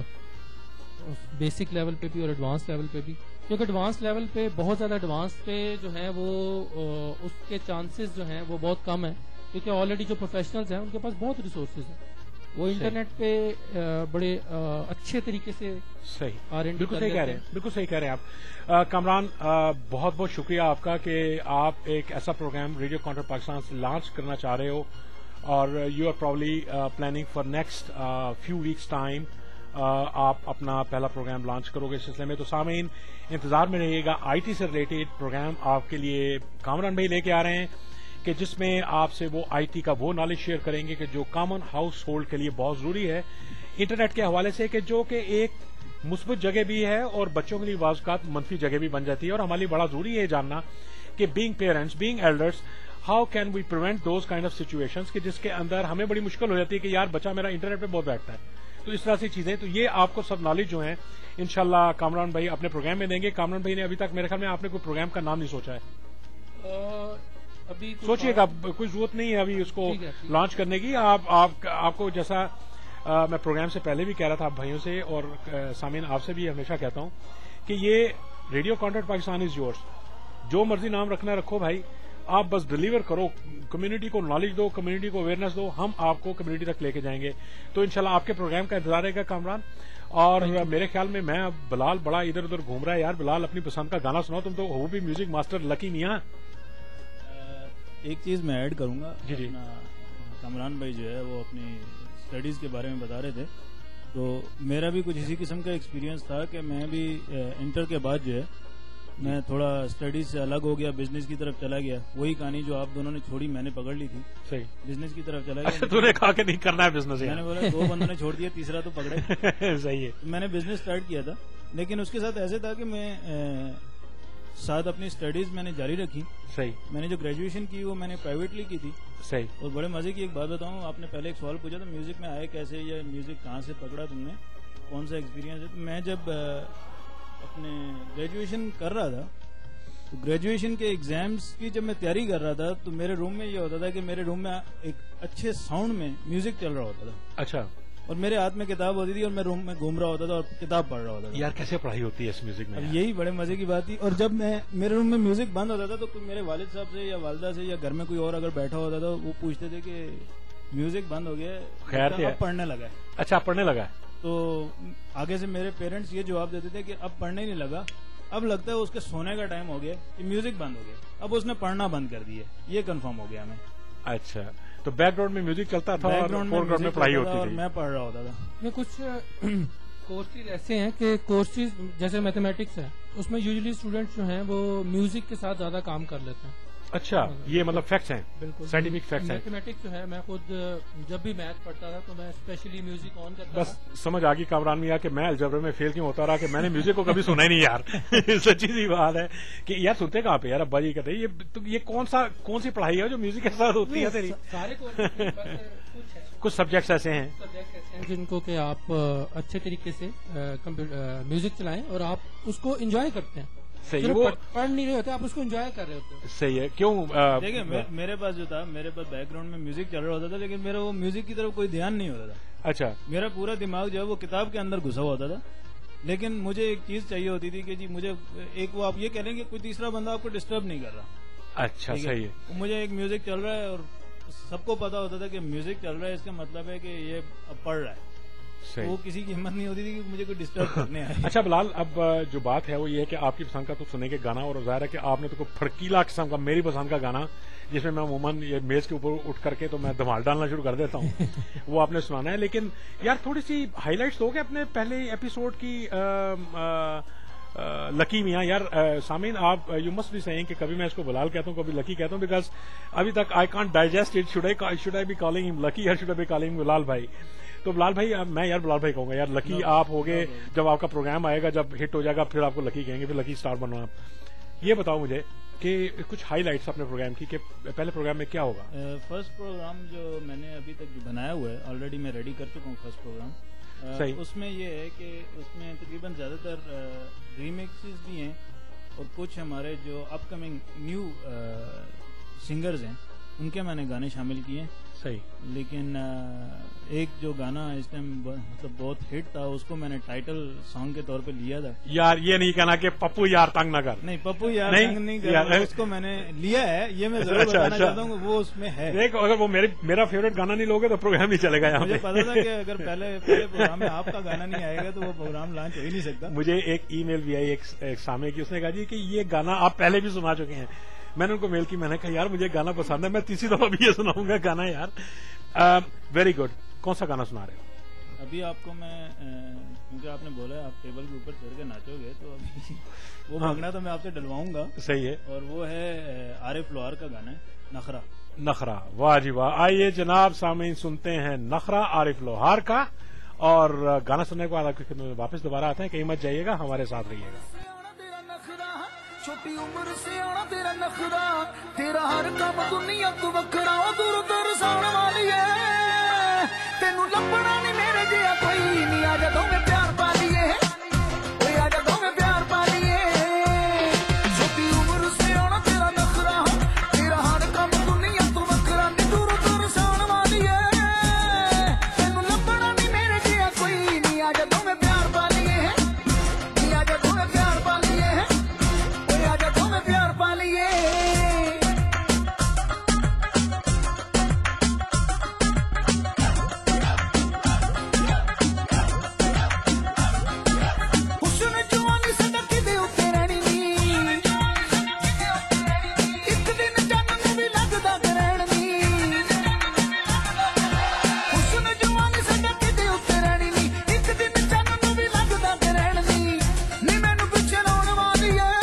بیسک لیول پہ بھی اور ایڈوانس لیول پہ بھی, کیونکہ ایڈوانس لیول پہ بہت زیادہ ایڈوانس پہ جو ہیں وہ اس کے چانسز جو ہیں وہ بہت کم ہیں, کیونکہ آلریڈی جو پروفیشنلز ہیں ان کے پاس بہت ریسورسز ہیں, وہ انٹرنیٹ پہ بڑے اچھے طریقے سے صحیح آر این ڈی بالکل صحیح کہہ رہے ہیں, بالکل صحیح کہہ رہے ہیں آپ. کامران, بہت بہت شکریہ آپ کا کہ آپ ایک ایسا پروگرام ریڈیو کانٹیکٹ پاکستان سے لانچ کرنا چاہ رہے ہو, اور you are probably planning for next few weeks time آپ اپنا پہلا پروگرام لانچ کرو گے اس سلسلے میں. تو سامعین انتظار میں رہیے گا, آئی ٹی سے ریلیٹڈ پروگرام آپ کے لیے کامران بھائی لے کے آ رہے ہیں, کہ جس میں آپ سے وہ آئی ٹی کا وہ نالج شیئر کریں گے کہ جو کامن ہاؤس ہولڈ کے لیے بہت ضروری ہے انٹرنیٹ کے حوالے سے, کہ جو کہ ایک مثبت جگہ بھی ہے اور بچوں کے لیے بعض اوقات منفی جگہ بھی بن جاتی ہے. اور ہمارے لیے بڑا ضروری ہے جاننا کہ being parents, being elders, how can we prevent those kind of situations, کہ جس کے اندر ہمیں بڑی مشکل ہو جاتی ہے کہ یار بچہ میرا انٹرنیٹ پہ بہت بیٹھتا ہے. تو اس طرح سے چیزیں, تو یہ آپ کو سب نالج جو ہیں انشاءاللہ کامران بھائی اپنے پروگرام میں دیں گے. کامران بھائی نے ابھی تک میرے خیال میں آپ نے کوئی پروگرام کا نام نہیں سوچا ہے, ابھی سوچیے گا, کوئی ضرورت نہیں ہے ابھی اس کو لانچ کرنے کی. آپ آپ آپ کو جیسا آ, میں پروگرام سے پہلے بھی کہہ رہا تھا آپ بھائیوں سے, اور سامعین آپ سے بھی ہمیشہ کہتا ہوں کہ یہ radio contact Pakistan is yours, جو مرضی نام رکھنا رکھو بھائی, آپ بس ڈلیور کرو, کمیونٹی کو نالج دو, کمیونٹی کو اویئرنیس دو, ہم آپ کو کمیونٹی تک لے کے جائیں گے. تو انشاءاللہ آپ کے پروگرام کا انتظار رہے گا کامران. اور میرے خیال میں میں بلال بڑا ادھر ادھر گھوم رہا ہے یار. بلال اپنی پسند کا گانا سناؤ, تم تو ہو بھی میوزک ماسٹر لکی میاں. ایک چیز میں ایڈ کروں گا, جی جی, کامران بھائی جو ہے وہ اپنی اسٹڈیز کے بارے میں بتا رہے تھے, تو میرا بھی کچھ اسی قسم کا ایکسپیرینس تھا کہ میں بھی انٹر کے بعد جو ہے میں تھوڑا اسٹڈیز سے الگ ہو گیا, بزنس کی طرف چلا گیا. وہی کہانی جو آپ دونوں نے چھوڑی میں نے پکڑ لی تھی, صحیح, بزنس کی طرف چلا گیا. تو نے کہا کہ نہیں کرنا ہے بزنس, میں نے بولا دو بندوں نے چھوڑ دیا, تیسرا تو پکڑے. صحیح ہے. میں نے بزنس اسٹارٹ کیا تھا, لیکن اس کے ساتھ ایسے تھا کہ میں ساتھ اپنی اسٹڈیز میں نے جاری رکھی. صحیح, میں نے جو گریجویشن کی وہ میں نے پرائیویٹلی کی تھی. صحیح. اور بڑے مزے کی ایک بات بتاؤں, آپ نے پہلے ایک سوال پوچھا تھا میوزک میں آئے کیسے, یا میوزک کہاں سے پکڑا تم نے, کون سا ایکسپیرینس ہے. تو میں جب اپنے گریجویشن کر رہا تھا, تو گریجویشن کے ایگزامس کی جب میں تیاری کر رہا تھا, تو میرے روم میں یہ ہوتا تھا کہ میرے روم میں ایک اچھے ساؤنڈ میں میوزک چل رہا ہوتا تھا. اچھا. اور میرے ہاتھ میں کتاب ہوتی تھی اور میں روم میں گھوم رہا ہوتا تھا اور کتاب پڑھ رہا ہوتا تھا. یار کیسے پڑھائی ہوتی ہے اس میوزک میں, یہی بڑے مزے کی بات تھی. اور جب میں میرے روم میں میوزک بند ہوتا تھا, تو میرے والد صاحب سے یا والدہ سے یا گھر میں کوئی اور اگر بیٹھا ہوتا تھا, وہ پوچھتے تھے کہ میوزک بند ہو گیا, خیر اب پڑھنے لگا ہے. اچھا, پڑھنے لگا ہے. تو آگے سے میرے پیرنٹس یہ جواب دیتے تھے کہ اب پڑھنے نہیں لگا, اب لگتا ہے اس کے سونے کا ٹائم ہو گیا, کہ میوزک بند ہو گیا, اب اس نے پڑھنا بند کر دیا. یہ کنفرم ہو گیا ہمیں. اچھا, تو بیک گراؤنڈ میں میوزک چلتا تھا, بیک گراؤنڈ میں پڑھائی ہوتی تھی, اور میں پڑھ رہا ہوتا تھا. یہ کچھ کورسز ایسے ہیں کہ کورسز جیسے میتھمیٹکس ہے, اس میں یوزلی اسٹوڈینٹس جو ہیں وہ میوزک کے ساتھ زیادہ کام کر لیتے ہیں. اچھا, یہ مطلب فیکٹس ہیں, بالکل سائنٹیفک فیکٹس ہیں. میتھمیٹکس جو ہے, میں خود جب بھی میتھ پڑھتا تھا تو میں اسپیشلی میوزک آن کرتا بس سمجھ آ گئی کامران میاں کہ میں الجبر میں فیل کیوں ہوتا رہا, کہ میں نے میوزک کو کبھی سنا ہی نہیں یار. سچی سی بات ہے کہ یار سنتے کہاں پہ یار, ابا جی کہتے ہیں یہ یہ کون سا کون سی پڑھائی ہے جو میوزک کے ساتھ ہوتی ہے تیری. سارے کچھ سبجیکٹس ایسے ہیں جن کو کہ آپ اچھے طریقے سے میوزک چلائیں اور آپ اس کو انجوائے کرتے ہیں. صحیح, وہ پڑھ نہیں رہے ہوتے, آپ اس کو انجوائے کر رہے ہوتے. صحیح ہے. کیوں دیکھیں میرے پاس جو تھا, میرے پاس بیک گراؤنڈ میں میوزک چل رہا ہوتا تھا, لیکن میرا وہ میوزک کی طرف کوئی دھیان نہیں ہوتا تھا. اچھا, میرا پورا دماغ جو ہے وہ کتاب کے اندر گھسا ہوتا تھا. لیکن مجھے ایک چیز چاہیے ہوتی تھی کہ جی مجھے ایک وہ آپ یہ کہہ لیں کہ کوئی تیسرا بندہ آپ کو ڈسٹرب نہیں کر رہا. اچھا صحیح ہے. مجھے ایک میوزک چل رہا ہے اور سب کو پتا ہوتا تھا کہ میوزک چل رہا ہے اس کا مطلب ہے کہ یہ اب پڑھ رہا ہے. وہ کسی کی ہمت نہیں ہوتی تھی کہ مجھے کوئی ڈسٹرب کرنے آئے. اچھا بلال, اب جو بات ہے وہ یہ ہے کہ آپ کی پسند کا تو سنے کے گانا, اور ظاہر ہے کہ آپ نے تو کوئی پھڑکیلا قسم کا میری پسند کا گانا جس میں میں عموماً یہ میز کے اوپر اٹھ کر کے تو میں دھمال ڈالنا شروع کر دیتا ہوں وہ آپ نے سنانا ہے. لیکن یار تھوڑی سی ہائی لائٹس دو گے اپنے پہلے ایپیسوڈ کی لکی میاں. یار سامعین آپ یو مسٹ بی سیئنگ کہ کبھی میں اس کو بلال کہتا ہوں کبھی لکی کہتا ہوں, بیکاز ابھی تک I can't digest it. Should I should I be calling ہم لکی اور should I be calling Bilal بھائی؟ تو بلال بھائی میں یار بلال بھائی کہوں گا یار, لکی آپ ہوگے جب آپ کا پروگرام آئے گا, جب ہٹ ہو جائے گا پھر آپ کو لکی کہیں گے, پھر لکی اسٹار بننا. یہ بتاؤ مجھے کہ کچھ ہائی لائٹس اپنے پروگرام کی کہ پہلے پروگرام میں کیا ہوگا. فرسٹ پروگرام جو میں نے ابھی تک بنایا ہوا ہے آلریڈی میں ریڈی کر چکا ہوں فرسٹ پروگرام. صحیح. اس میں یہ ہے کہ اس میں تقریباً زیادہ تر ریمیکسز بھی ہیں اور کچھ ہمارے جو اپ کمنگ نیو سنگرز ہیں ان کے میں نے گانے شامل کیے ہیں. صحیح. لیکن ایک جو گانا اس ٹائم مطلب بہت ہٹ تھا اس کو میں نے ٹائٹل سانگ کے طور پہ لیا تھا. یار یہ نہیں کہنا کہ پپو یار تنگ نہ کر. نہیں پپو یار تنگ نہیں کر, اس کو میں نے لیا ہے, یہ میں ضرور بتانا چاہتا ہوں کہ وہ اس میں ہے. دیکھ اگر وہ میرا فیوریٹ گانا نہیں لوگے تو پروگرام نہیں چلے گا. مجھے پتا تھا کہ اگر پہلے پہلے پروگرام میں آپ کا گانا نہیں آئے گا تو وہ پروگرام لانچ ہو ہی نہیں سکتا. مجھے ایک ای میل بھی آئی ایک سامع کی, اس نے کہا جی کہ یہ گانا آپ پہلے بھی سنا چکے ہیں. میں نے ان کو میل کی, میں نے کہا یار مجھے گانا پسند ہے, میں تیسری دفعہ بھی یہ سناؤں گا گانا. یار ویری گڈ. کون سا گانا سنا رہے ہو ابھی؟ آپ کو میں کیونکہ آپ نے بولا آپ ٹیبل کے اوپر چڑھ کے ناچو گے تو ابھی وہ بھاگنا تو میں آپ سے ڈلواؤں گا. صحیح ہے. اور وہ ہے عارف لوہار کا گانا ہے نخرا. نخرا. واہ جی واہ. آئیے جناب سامعین سنتے ہیں نخرا عارف لوہار کا, اور گانا سننے کے بعد آپ کی خدمت میں واپس دوبارہ آتے ہیں. کہیں مت جائیے گا, ہمارے ساتھ رہیے گا. چھوٹی عمر سے آنا تیرا نخرا, تیرا ہر کام دنیا تو وکھرا, دور دور سان والی ہے, تینوں لبنا نہیں میرے جیا کوئی نہیں, آ جا دو میں پیار پا لیے, آ جا دو میں پیار پا لیے. چھوٹی عمر سے آنا تیرا نخرا, تیرا ہر کام دنیا تو وکھرا, دور دور سان والی ہے, تینوں لبنا نہیں میرے جیا کوئی نہیں, آ جا دو میں پیار پا لیے, آ جا دو میں پیار پا لیے, پیار پا لیے. حسن جوانی صدق دے اتے رہنی نی, ایک دن جن نوں بھی لگدا گرہن نی. حسن جوانی صدق دے اتے رہنی نی, ایک دن جن نوں بھی لگدا گرہن نی. نی مینوں پیچھے لاؤن والی ہے,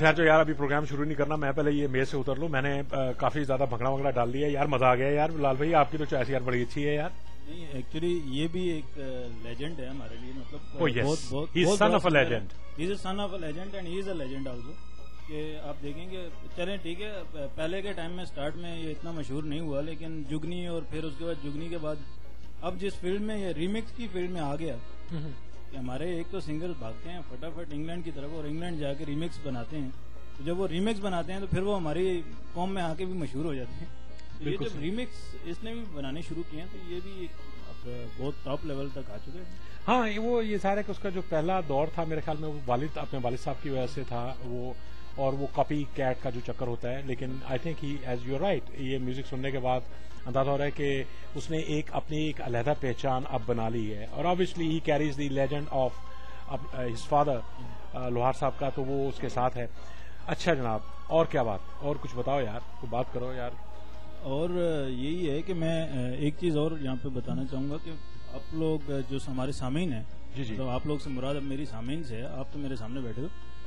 خیر جو یار ابھی پروگرام شروع نہیں کرنا, میں پہلے یہ میز سے اتر لوں. میں نے کافی زیادہ بھنگڑا وگڑا ڈال دیا یار, مزہ آ گیا یار. لال بھائی آپ کی تو چوائس یار بڑی اچھی ہے یار. نہیں ایکچولی یہ بھی ایک لیجنڈ ہے ہمارے لیے, مطلب Oh, yes. بہت بہت He is son of a legend. He is a son of a legend and he is a legend also. کہ آپ دیکھیں گے, چلیں ٹھیک ہے پہلے کے ٹائم میں اسٹارٹ میں یہ اتنا مشہور نہیں ہوا, لیکن جگنی اور پھر اس کے بعد جگنی کے بعد اب جس فیلڈ میں یہ ریمکس کی فیلڈ میں آ گیا کہ ہمارے ایک تو سنگر بھاگتے ہیں فٹافٹ انگلینڈ کی طرف اور انگلینڈ جا کے ریمکس بناتے ہیں. تو جب وہ ریمکس بناتے ہیں تو پھر وہ ہماری قوم میں آ کے بھی مشہور ہو جاتے ہیں. تو یہ جب ریمکس اس نے بھی بنانے شروع کیے ہیں تو یہ بھی اب بہت ٹاپ لیول تک آ چکے ہیں. ہاں وہ یہ سارا کہ اس کا جو پہلا دور تھا میرے خیال میں وہ والد اپنے والد صاحب کی وجہ سے تھا وہ, اور وہ کاپی کیٹ کا جو چکر ہوتا ہے. لیکن I think he is you right, یہ میوزک سننے کے بعد اندازہ ہو رہا ہے کہ اس نے ایک اپنی ایک علیحدہ پہچان اب بنا لی ہے. اور obviously he carries the legend of his father Lohar صاحب کا, تو وہ اس کے ساتھ ہے. اچھا جناب, اور کیا بات, اور کچھ بتاؤ یار, کوئی بات کرو یار. اور یہی ہے کہ میں ایک چیز اور یہاں پہ بتانا چاہوں گا کہ آپ لوگ جو ہمارے سامعین ہیں, جی جی, تو آپ لوگ سے مراد اب میری سامعین سے ہے, آپ تو میرے سامنے بیٹھے ہو.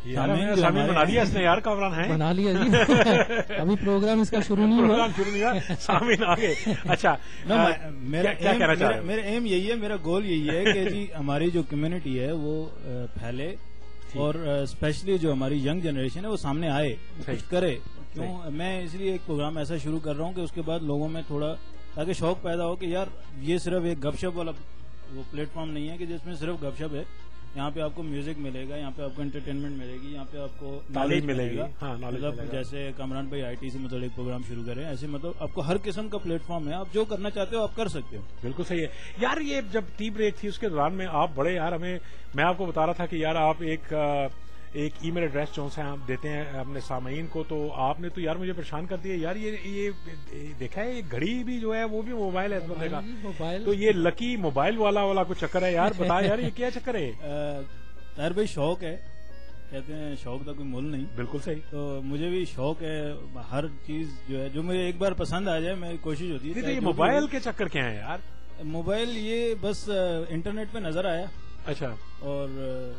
سامعین بنا دیا اس نے یار, کامران ہے بنا لیا جی. ابھی پروگرام اس کا شروع نہیں ہوا, پروگرام شروع نہیں ہوا, سامعین آگے. اچھا میرا میرا ایم یہی ہے, میرا گول یہی ہے کہ جی ہماری جو کمیونٹی ہے وہ پھیلے اور اسپیشلی جو ہماری ینگ جنریشن ہے وہ سامنے آئے, کچھ کرے. کیوں میں اس لیے ایک پروگرام ایسا شروع کر رہا ہوں کہ اس کے بعد لوگوں میں تھوڑا تاکہ شوق پیدا ہو کہ یار یہ صرف ایک گپ شپ والا وہ پلیٹ فارم نہیں ہے کہ جس میں صرف گپ شپ ہے. یہاں پہ آپ کو میوزک ملے گا, یہاں پہ آپ کو انٹرٹینمنٹ ملے گی, یہاں پہ آپ کو نالج ملے گی. مطلب جیسے کامران بھائی آئی ٹی سے مطلب ایک پروگرام شروع کریں, ایسے مطلب آپ کو ہر قسم کا پلیٹ فارم ہے, آپ جو کرنا چاہتے ہو آپ کر سکتے ہو. بالکل صحیح ہے یار. یہ جب ٹی بریک تھی اس کے دوران میں آپ بڑے یار, ہمیں میں آپ کو بتا رہا تھا کہ یار آپ ایک ایک ای میل ایڈریس جو سے آپ دیتے ہیں اپنے سامعین کو, تو آپ نے تو یار مجھے پریشان کر دیا یار. یہ یہ دیکھا ہے, یہ گھڑی بھی جو ہے وہ بھی موبائل ہے اس بندے کا, تو یہ لکی موبائل والا والا کچھ چکر ہے یار. بتا یار یہ کیا چکر ہے؟ طاہر بھائی شوق ہے, کہتے ہیں شوق کا کوئی مول نہیں. بالکل صحیح. تو مجھے بھی شوق ہے, ہر چیز جو ہے جو مجھے ایک بار پسند آ جائے میری کوشش ہوتی ہے. یہ موبائل کے چکر کیا ہے یار؟ موبائل یہ بس انٹرنیٹ پہ نظر آیا, اچھا, اور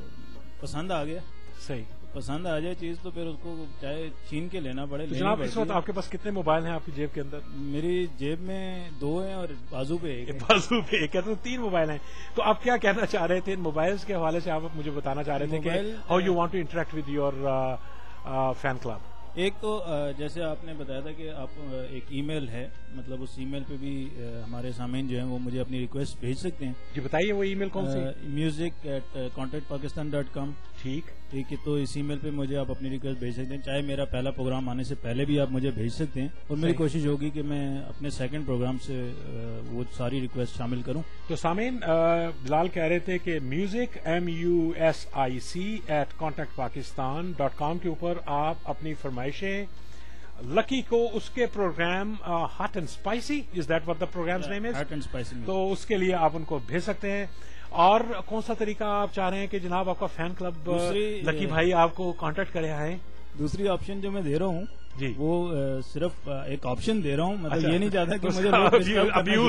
پسند آ گیا. صحیح, پسند آ جائے چیز تو پھر اس کو چاہے چھین کے لینا پڑے. جناب اس وقت آپ کے پاس کتنے موبائل ہیں آپ کی جیب کے اندر؟ میری جیب میں دو ہیں اور بازو پہ ایک. بازو پہ ایک ہے, تو تین موبائل ہیں. تو آپ کیا کہنا چاہ رہے تھے ان موبائلز کے حوالے سے؟ آپ مجھے بتانا چاہ رہے تھے کہ how you want to interact with your fan club. ایک تو جیسے آپ نے بتایا تھا کہ آپ ایک ای میل ہے, مطلب اس ای میل پہ بھی ہمارے سامعین جو ہیں وہ مجھے اپنی ریکویسٹ بھیج سکتے ہیں. جی بتائیے وہ ای میل کون سی؟ Music at contact Pakistan dot com. ٹھیک ٹھیک ہے, تو اس ای میل پہ مجھے آپ اپنی ریکویسٹ بھیج سکتے ہیں, چاہے میرا پہلا پروگرام آنے سے پہلے بھی آپ مجھے بھیج سکتے ہیں, اور میری کوشش ہوگی کہ میں اپنے سیکنڈ پروگرام سے وہ ساری ریکویسٹ شامل کروں. تو سامعین بلال کہہ رہے تھے کہ music M U S I C at contact Pakistan dot com کے اوپر آپ اپنی فرمائشیں لکی کو اس کے program hot and spicy, is that what the program name is, hot and spicy, تو اس کے لیے آپ ان کو بھیج سکتے ہیں. اور کون سا طریقہ آپ چاہ رہے ہیں کہ جناب آپ کا فین کلب لکی بھائی آپ کو کانٹیکٹ کرے آئے؟ دوسری آپشن جو میں دے رہا ہوں جی وہ صرف ایک آپشن دے رہا ہوں, مطلب یہ نہیں چاہتا کہ مجھے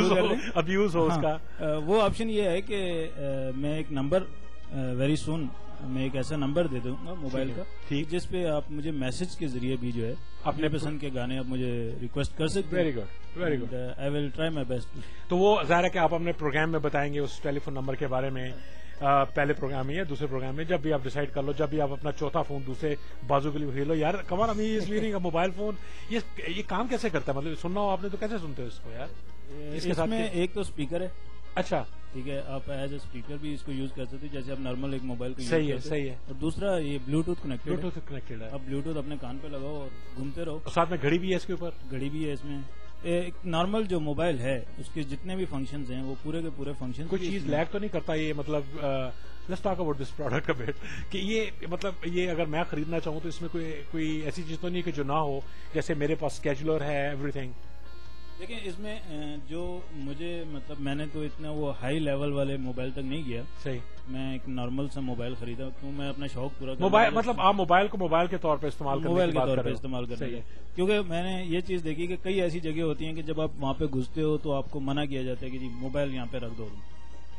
ابیوز ہو اس کا. وہ آپشن یہ ہے کہ میں ایک نمبر ویری سون میں ایک ایسا نمبر دے دوں گا موبائل کا, جس پہ آپ مجھے میسج کے ذریعے بھی جو ہے اپنے پسند کے گانے آپ مجھے ریکویسٹ کر سکتے ہیں. Very good, very good. I will try my best. تو وہ ظاہر ہے کہ آپ اپنے پروگرام میں بتائیں گے اس ٹیلی فون نمبر کے بارے میں, پہلے پروگرام میں یا دوسرے پروگرام میں, جب بھی آپ ڈیسائیڈ کر لو, جب بھی آپ اپنا چوتھا فون دوسرے بازو کے لیے خرید لو. یار کمال ہمیں اس لیے نہیں کا موبائل فون یہ کام کیسے کرتا ہے, مطلب سننا ہو آپ نے تو کیسے سنتے ہو اس کو یار؟ اس کے ساتھ میں ایک تو اسپیکر ہے. اچھا ٹھیک ہے, آپ ایز اے اسپیکر بھی اس کو یوز کر سکتے ہیں جیسے آپ نارمل ایک موبائل کو یوز صحیح ہے, کرتے. صحیح ہے. اور دوسرا یہ بلوٹوتھ کنیکٹڈ بلوٹوتھ کنیکٹڈ ہے. آپ بلوٹوتھ اپنے کان پہ لگاؤ اور گھومتے رہو. ساتھ میں گھڑی بھی ہے اس کے اوپر, گھڑی بھی ہے اس میں. ایک نارمل جو موبائل ہے اس کے جتنے بھی فنکشنز ہیں وہ پورے کے پورے فنکشن. کوئی چیز لیگ تو نہیں کرتا یہ, مطلب let's talk about this product uh but, کہ یہ مطلب یہ اگر میں خریدنا چاہوں تو اس میں کوئی کوئی ایسی چیز تو نہیں کہ جو نہ ہو, جیسے میرے پاس اسکیجولر ہے ایوری تھنگ. دیکھیں اس میں جو مجھے مطلب میں نے تو اتنا وہ ہائی لیول والے موبائل تک نہیں گیا. صحیح. میں ایک نارمل سا موبائل خریدا کیوں میں اپنا شوق پورا موبائل, مطلب آپ موبائل کو موبائل کے طور پہ استعمال کرنے موبائل کے طور پہ استعمال کرتے ہیں, کیونکہ میں نے یہ چیز دیکھی کہ کئی ایسی جگہ ہوتی ہیں کہ جب آپ وہاں پہ گھستے ہو تو آپ کو منع کیا جاتا ہے کہ جی موبائل یہاں پہ رکھ دو.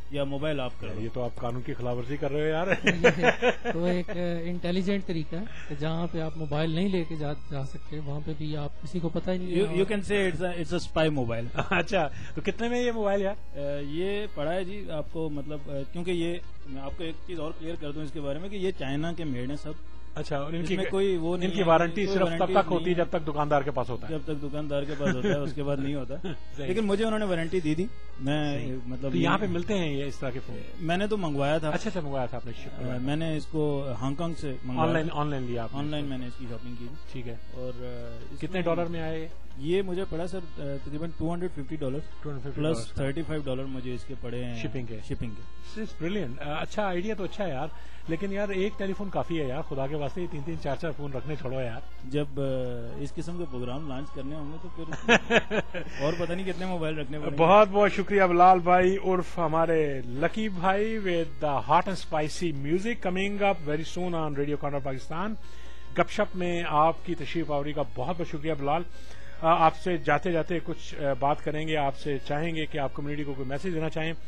یا موبائل آف کر دو. یہ تو آپ قانون کی خلاف ورزی کر رہے ہو یار. تو ایک انٹیلیجنٹ طریقہ ہے کہ جہاں پہ آپ موبائل نہیں لے کے جا جا سکتے وہاں پہ بھی آپ کسی کو پتہ ہی نہیں. You can say it's a spy mobile. اچھا تو کتنے میں یہ موبائل یار؟ یہ پڑا ہے جی آپ کو, مطلب کیونکہ یہ میں آپ کو ایک چیز اور کلیئر کر دوں اس کے بارے میں کہ یہ چائنا کے میڈ ہیں سب. اچھا, اور ان کی کوئی وہ ان کی وارنٹی صرف تب تک ہوتی ہے جب تک دکاندار کے پاس ہوتا ہے. جب تک دکاندار کے پاس ہوتا ہے اس کے بعد نہیں ہوتا. لیکن مجھے انہوں نے وارنٹی دی تھی. میں مطلب یہاں پہ ملتے ہیں یہ اس طرح کے فون؟ میں نے تو منگوایا تھا. اچھا اچھا منگوایا تھا آپ نے؟ میں نے اس کو ہانگ کانگ سے آن لائن آن لائن لیا؟ آن لائن میں نے اس کی شاپنگ کی. ٹھیک ہے. اور کتنے ڈالر میں آئے یہ؟ مجھے پڑا سر تقریباً two hundred fifty dollar plus thirty five dollar مجھے اس کے پڑے ہیں شپنگ کے. شپنگ کے. بریلینٹ. اچھا آئیڈیا تو اچھا ہے یار, لیکن یار ایک ٹیلی فون کافی ہے یار, خدا کے واسطے تین تین چار چار فون رکھنے چھوڑو یار. جب اس قسم کے پروگرام لانچ کرنے ہوں گے تو پھر اور پتہ نہیں کتنے موبائل رکھنے پڑیں گے. بہت بہت شکریہ بلال بھائی عرف ہمارے لکی بھائی with the hot and spicy music coming up very soon on radio corner Pakistan. گپ شپ میں آپ کی تشریف آوری کا بہت بہت شکریہ بلال. آپ سے جاتے جاتے کچھ بات کریں گے, آپ سے چاہیں گے کہ آپ کمیونٹی کو کوئی میسج دینا چاہیں.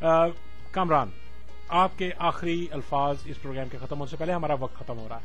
کامران, آپ کے آخری الفاظ اس پروگرام کے ختم ہونے سے پہلے, ہمارا وقت ختم ہو رہا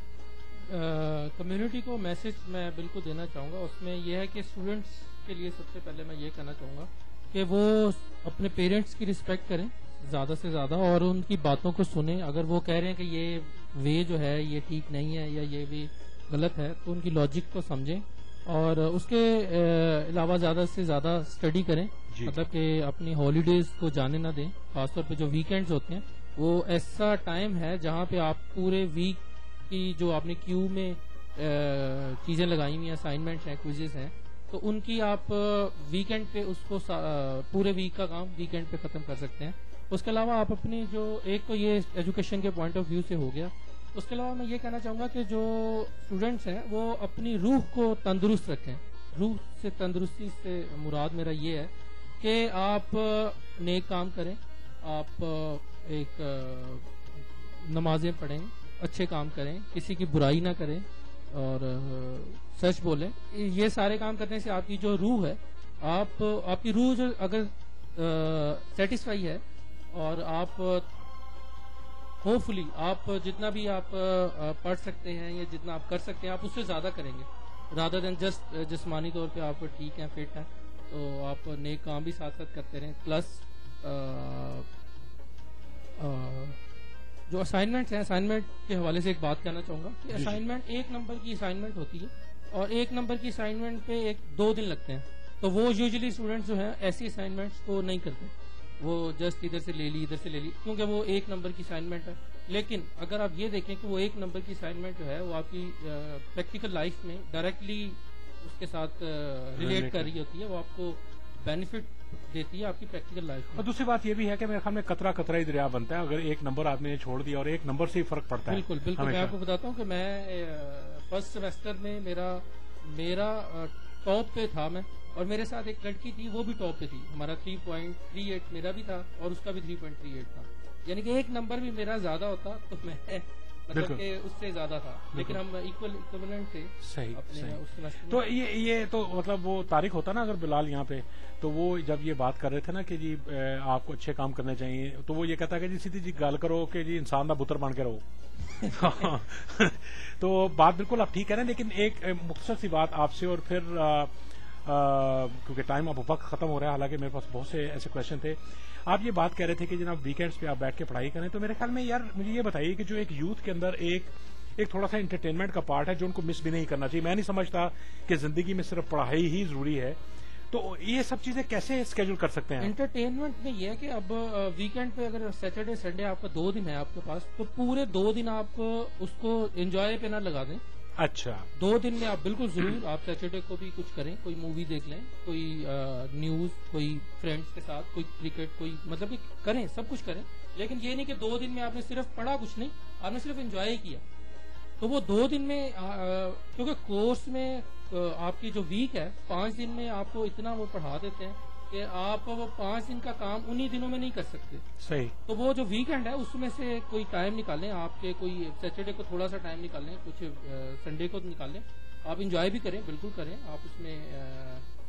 ہے. کمیونٹی کو میسج میں بالکل دینا چاہوں گا. اس میں یہ ہے کہ اسٹوڈنٹس کے لیے سب سے پہلے میں یہ کہنا چاہوں گا کہ وہ اپنے پیرنٹس کی رسپیکٹ کریں زیادہ سے زیادہ, اور ان کی باتوں کو سنیں. اگر وہ کہہ رہے ہیں کہ یہ وے جو ہے یہ ٹھیک نہیں ہے یا یہ وے غلط ہے تو ان کی لاجک کو سمجھیں, اور اس کے علاوہ زیادہ سے زیادہ اسٹڈی کریں. جی. مطلب کہ اپنی ہالیڈیز کو جانے نہ دیں. خاص طور پہ جو ویکینڈز ہوتے ہیں وہ ایسا ٹائم ہے جہاں پہ آپ پورے ویک کی جو آپ نے کیو میں چیزیں لگائی ہوئی ہیں, اسائنمنٹس ہیں, کوئزز ہیں, تو ان کی آپ ویکینڈ پہ اس کو پورے ویک کا کام ویکینڈ پہ ختم کر سکتے ہیں. اس کے علاوہ آپ اپنی جو ایک تو یہ ایجوکیشن کے پوائنٹ آف ویو سے ہو گیا. اس کے علاوہ میں یہ کہنا چاہوں گا کہ جو اسٹوڈینٹس ہیں وہ اپنی روح کو تندرست رکھیں. روح سے تندرستی سے مراد میرا یہ ہے کہ آپ نیک کام کریں, آپ ایک نمازیں پڑھیں, اچھے کام کریں, کسی کی برائی نہ کریں اور سچ بولیں. یہ سارے کام کرنے سے آپ کی جو روح ہے, آپ آپ کی روح جو اگر سیٹسفائی ہے اور آپ ہوپ فلی آپ جتنا بھی آپ پڑھ سکتے ہیں یا جتنا آپ کر سکتے ہیں آپ اس سے زیادہ کریں گے, رادر دین جسٹ جسمانی طور پہ آپ ٹھیک ہیں, فٹ ہیں, تو آپ نیک کام بھی ساتھ ساتھ کرتے رہیں. پلس جو اسائنمنٹس ہیں, اسائنمنٹ کے حوالے سے ایک بات کہنا چاہوں گا کہ اسائنمنٹ ایک نمبر کی اسائنمنٹ ہوتی ہے اور ایک نمبر کی اسائنمنٹ پہ ایک دو دن لگتے ہیں. تو وہ یوزلی اسٹوڈنٹس جو ہیں ایسی اسائنمنٹس کو نہیں کرتے, وہ جسٹ ادھر سے لے لی ادھر سے لے لی کیونکہ وہ ایک نمبر کی اسائنمنٹ ہے. لیکن اگر آپ یہ دیکھیں کہ وہ ایک نمبر کی اسائنمنٹ جو ہے وہ آپ کی پریکٹیکل لائف میں ڈائریکٹلی اس کے ساتھ ریلیٹ کر رہی ہوتی ہے, وہ آپ کو بینیفٹ دیتی ہے آپ کی پریکٹیکل لائف میں. اور دوسری بات یہ بھی ہے کہ میرے خیال میں قطرہ قطرہ ہی دریا بنتا ہے. اگر ایک نمبر آدمی نے چھوڑ دیا اور ایک نمبر سے ہی فرق پڑتا ہے. بالکل بالکل. میں آپ کو بتاتا ہوں کہ میں فرسٹ سیمسٹر میں میرا میرا ٹاپ پہ تھا میں, اور میرے ساتھ ایک لڑکی تھی وہ بھی ٹاپ پہ تھی. ہمارا تھری پوائنٹ تھری ایٹ میرا بھی تھا اور اس کا بھی تھری پوائنٹ تھری ایٹ تھا. یعنی کہ ایک نمبر بھی میرا زیادہ ہوتا تو میں مطلب کہ اس سے زیادہ تھا, لیکن ہم ایکول ایکویولنٹ تھے. صحیح صحیح. تو یہ یہ تو مطلب وہ طارق ہوتا نا اگر بلال یہاں پہ, تو وہ جب یہ بات کر رہے تھے نا کہ جی آپ کو اچھے کام کرنے چاہیے, تو وہ یہ کہتا ہے کہ جی سیدھی جی گال کرو کہ جی انسان دا بتر بن کے رہو. تو بات بالکل آپ ٹھیک کہہ رہے ہیں, لیکن ایک مختصر سی بات آپ سے, اور پھر کیونکہ ٹائم اب وقت ختم ہو رہا ہے, حالانکہ میرے پاس بہت سے ایسے کوشچن تھے. آپ یہ بات کہہ رہے تھے کہ جناب ویکینڈز پہ آپ بیٹھ کے پڑھائی کریں, تو میرے خیال میں یار مجھے یہ بتائیے کہ جو ایک یوتھ کے اندر ایک ایک تھوڑا سا انٹرٹینمنٹ کا پارٹ ہے جو ان کو مس بھی نہیں کرنا چاہیے. میں نہیں سمجھتا کہ زندگی میں صرف پڑھائی ہی ضروری ہے, تو یہ سب چیزیں کیسے اسکیڈول کر سکتے ہیں؟ انٹرٹینمنٹ میں یہ ہے کہ اب ویکینڈ پہ اگر سیٹرڈے سنڈے آپ کا دو دن ہے آپ کے پاس, تو پورے دو دن آپ اس کو انجوائے پہ نہ لگا دیں. اچھا, دو دن میں آپ بالکل ضرور آپ سیٹرڈے کو بھی کچھ کریں, کوئی مووی دیکھ لیں, کوئی نیوز, کوئی فرینڈس کے ساتھ, کوئی کرکٹ, کوئی مطلب کہ کریں, سب کچھ کریں. لیکن یہ نہیں کہ دو دن میں آپ نے صرف پڑھا کچھ نہیں, آپ نے صرف انجوائے کیا. تو وہ دو دن میں کیونکہ کورس میں آپ کی جو ویک ہے پانچ دن میں آپ کو اتنا وہ پڑھا دیتے ہیں کہ آپ وہ پانچ دن کا کام انہی دنوں میں نہیں کر سکتے. صحیح. تو وہ جو ویکینڈ ہے اس میں سے کوئی ٹائم نکالیں, آپ کے کوئی سیٹرڈے کو تھوڑا سا ٹائم نکالیں, کچھ سنڈے کو نکالیں, آپ انجوائے بھی کریں, بالکل کریں. آپ اس میں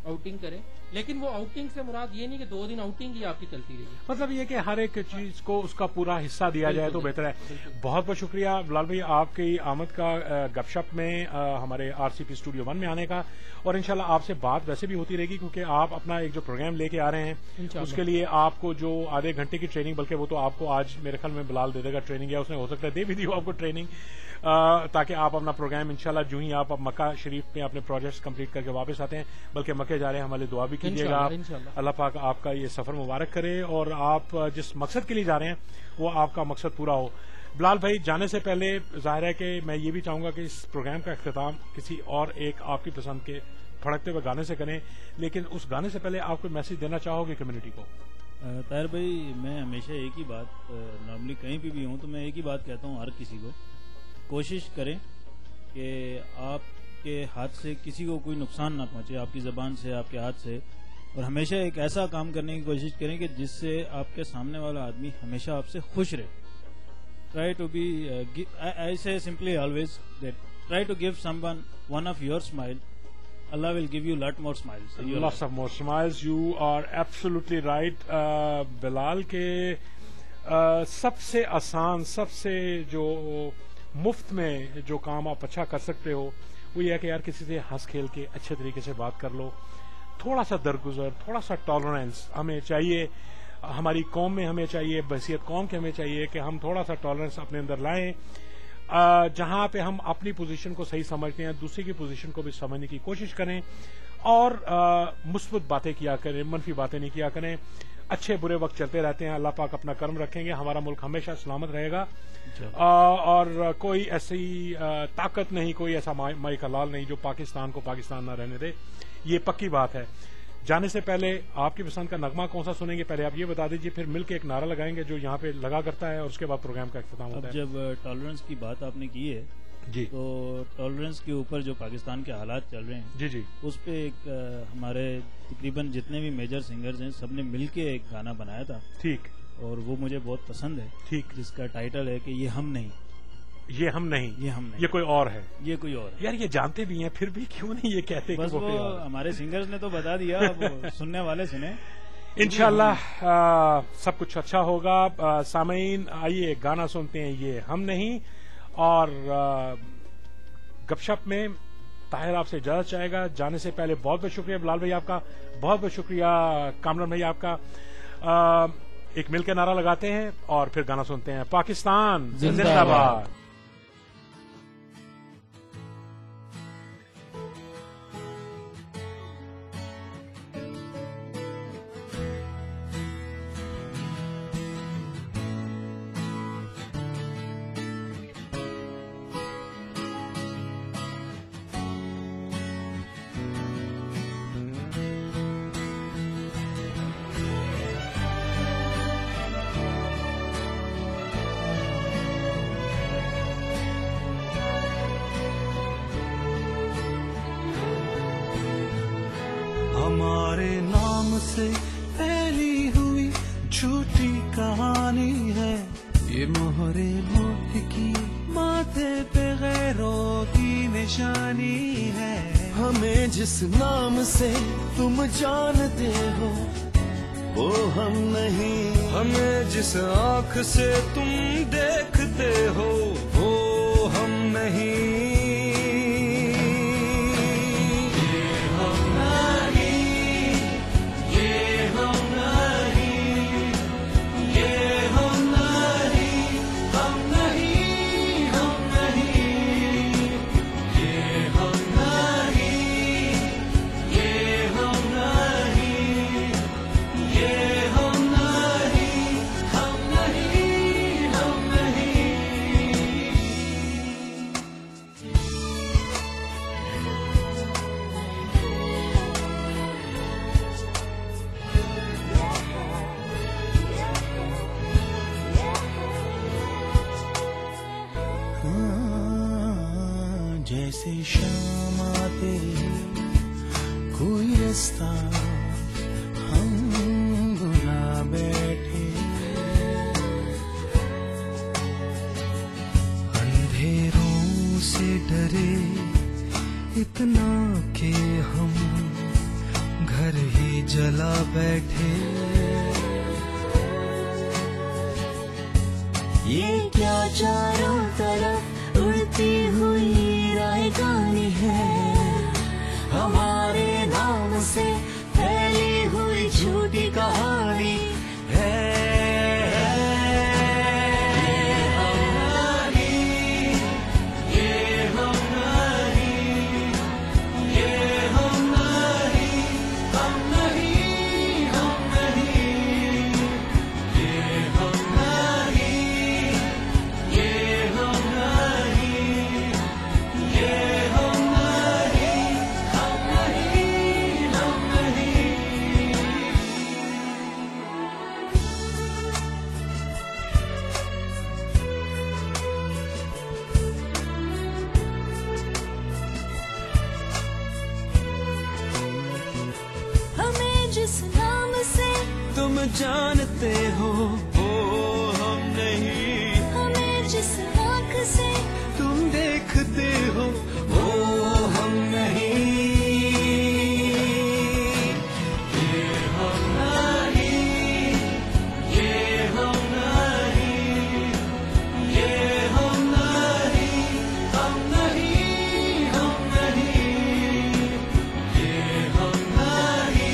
आउटिंग करें, लेकिन वो आउटिंग से मुराद ये नहीं कि दो दिन आउटिंग ही आपकी चलती रही। मतलब ये कि हर एक चीज को उसका पूरा हिस्सा दिया जाए तो बेहतर है। बहुत बहुत शुक्रिया बिलाल भाई आपकी आमद का गपशप में आ, हमारे आरसीपी स्टूडियो वन में आने का, और इंशाल्लाह आपसे बात वैसे भी होती रहेगी क्योंकि आप अपना एक जो प्रोग्राम लेके आ रहे हैं उसके लिए आपको जो आधे घंटे की ट्रेनिंग, बल्कि वो तो आपको आज मेरे ख्याल में बिलाल दे देगा ट्रेनिंग, या उसने हो सकता है दे भी दी हो आपको ट्रेनिंग, ताकि आप अपना प्रोग्राम इंशाल्लाह जो ही आप अब मक्का शरीफ में अपने प्रोजेक्ट्स कंप्लीट करके वापस आते हैं, बल्कि मक्के जा रहे हैं हमारे दुआ भी कीजिएगा, अल्लाह पाक आपका ये सफर मुबारक करे और आप जिस मकसद के लिए जा रहे हैं वो आपका मकसद पूरा हो। बिलाल भाई जाने से पहले जाहिर है कि मैं ये भी चाहूंगा कि इस प्रोग्राम का अख्तिताम किसी और एक आपकी पसंद के फड़कते हुए गाने से करें, लेकिन उस गाने से पहले आप कोई मैसेज देना चाहोगे कम्युनिटी को? ताहिर भाई मैं हमेशा एक ही बात, नॉर्मली कहीं भी भी हूँ तो मैं एक ही बात कहता हूँ हर किसी को, कोशिश करें कि आपके हाथ से किसी को कोई नुकसान ना पहुंचे, आपकी ज़बान से, आपके हाथ से, और हमेशा एक ऐसा काम करने की कोशिश करें कि जिससे आपके सामने वाला आदमी हमेशा आपसे खुश रहे। Try to be, I say simply always that try to give someone one of your smile, Allah will give you lot more smiles. Lots of more smiles. You are absolutely right. uh, Bilal के uh, सबसे आसान, सबसे जो मुफ्त में जो काम आप अच्छा कर सकते हो वो ये है कि यार किसी से हंस खेल के अच्छे तरीके से बात कर लो, थोड़ा सा दरगुजर, थोड़ा सा टॉलरेंस हमें चाहिए, हमारी कौम में हमें चाहिए, बहसियत कौम के हमें चाहिए कि हम थोड़ा सा टॉलरेंस अपने अंदर लाएं, जहां पे हम अपनी पोजीशन को सही समझते हैं दूसरे की पोजीशन को भी समझने की कोशिश करें, और मुस्बत बातें किया करें, मनफी बातें नहीं किया करें। अच्छे बुरे वक्त चलते रहते हैं, अल्लाह पाक अपना कर्म रखेंगे, हमारा मुल्क हमेशा सलामत रहेगा, आ, और कोई ऐसी ताकत नहीं, कोई ऐसा माई का लाल नहीं जो पाकिस्तान को पाकिस्तान न रहने दे, ये पक्की बात है। जाने से पहले आपकी पसंद का नगमा कौन सा सुनेंगे पहले आप ये बता दीजिए, फिर मिलकर एक नारा लगाएंगे जो यहाँ पे लगा करता है, और उसके बाद प्रोग्राम का इख्तिताम होता है। जब टॉलरेंस की बात आपने की है जी, तो टॉलरेंस के ऊपर जो पाकिस्तान के हालात चल रहे हैं जी जी उस पे एक आ, हमारे तकरीबन जितने भी मेजर सिंगर्स हैं सबने मिलके एक गाना बनाया था, ठीक, और वो मुझे बहुत पसंद है, ठीक, जिसका टाइटल है कि ये हम नहीं, ये हम नहीं, ये हम नहीं, ये कोई और है, ये कोई और है। यार ये जानते भी हैं फिर भी क्यों नहीं ये कहते बस कि वो, वो हमारे सिंगर्स ने तो बता दिया, अब सुनने वाले सुने। इंशाल्लाह सब कुछ अच्छा होगा। सामीन आइए गाना सुनते हैं, ये हम नहीं, और गपशप में ताहिर आपसे इजाजत चाहेगा। जाने से पहले बहुत बहुत शुक्रिया बिलाल भाई आपका, बहुत बहुत शुक्रिया कामरान भाई आपका। आ, एक मिलकर नारा लगाते हैं और फिर गाना सुनते हैं, पाकिस्तान जिंदाबाद। हमारे नाम से फैली हुई झूठी कहानी है, ये मोहरे मौत की माथे पे गैरों की निशानी है। हमें जिस नाम से तुम जानते हो वो हम नहीं, हमें जिस आँख से तुम देखते हो वो हम नहीं। जैसे शाम आते कोई रास्ता हम बुला बैठे, अंधेरों से डरे इतना के हम बैठे। ये क्या चारों तरफ उड़ती हुई राजधानी है, हमारे नाम से फैली हुई झूठी कहानी है। जिस नाम से तुम जानते हो वो हम नहीं, हमें जिस आँख से तुम देखते हो वो हम नहीं। ये हम नहीं, ये हम नहीं, ये हम नहीं, हम नहीं, हम नहीं, ये हम नहीं,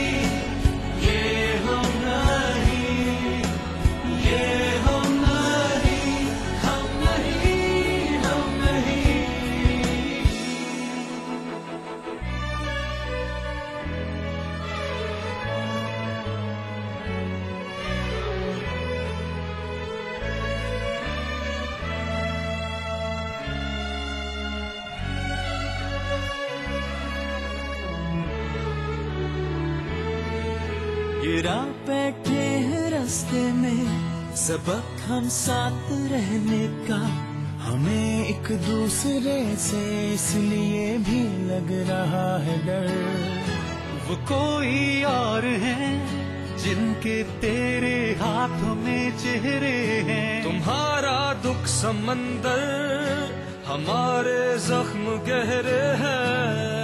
गिरा बैठे हैं रास्ते में सबक हम साथ रहने का, हमें एक दूसरे से इसलिए भी लग रहा है डर। वो कोई और हैं जिनके तेरे हाथों में चेहरे हैं, तुम्हारा दुख समंदर हमारे जख्म गहरे हैं।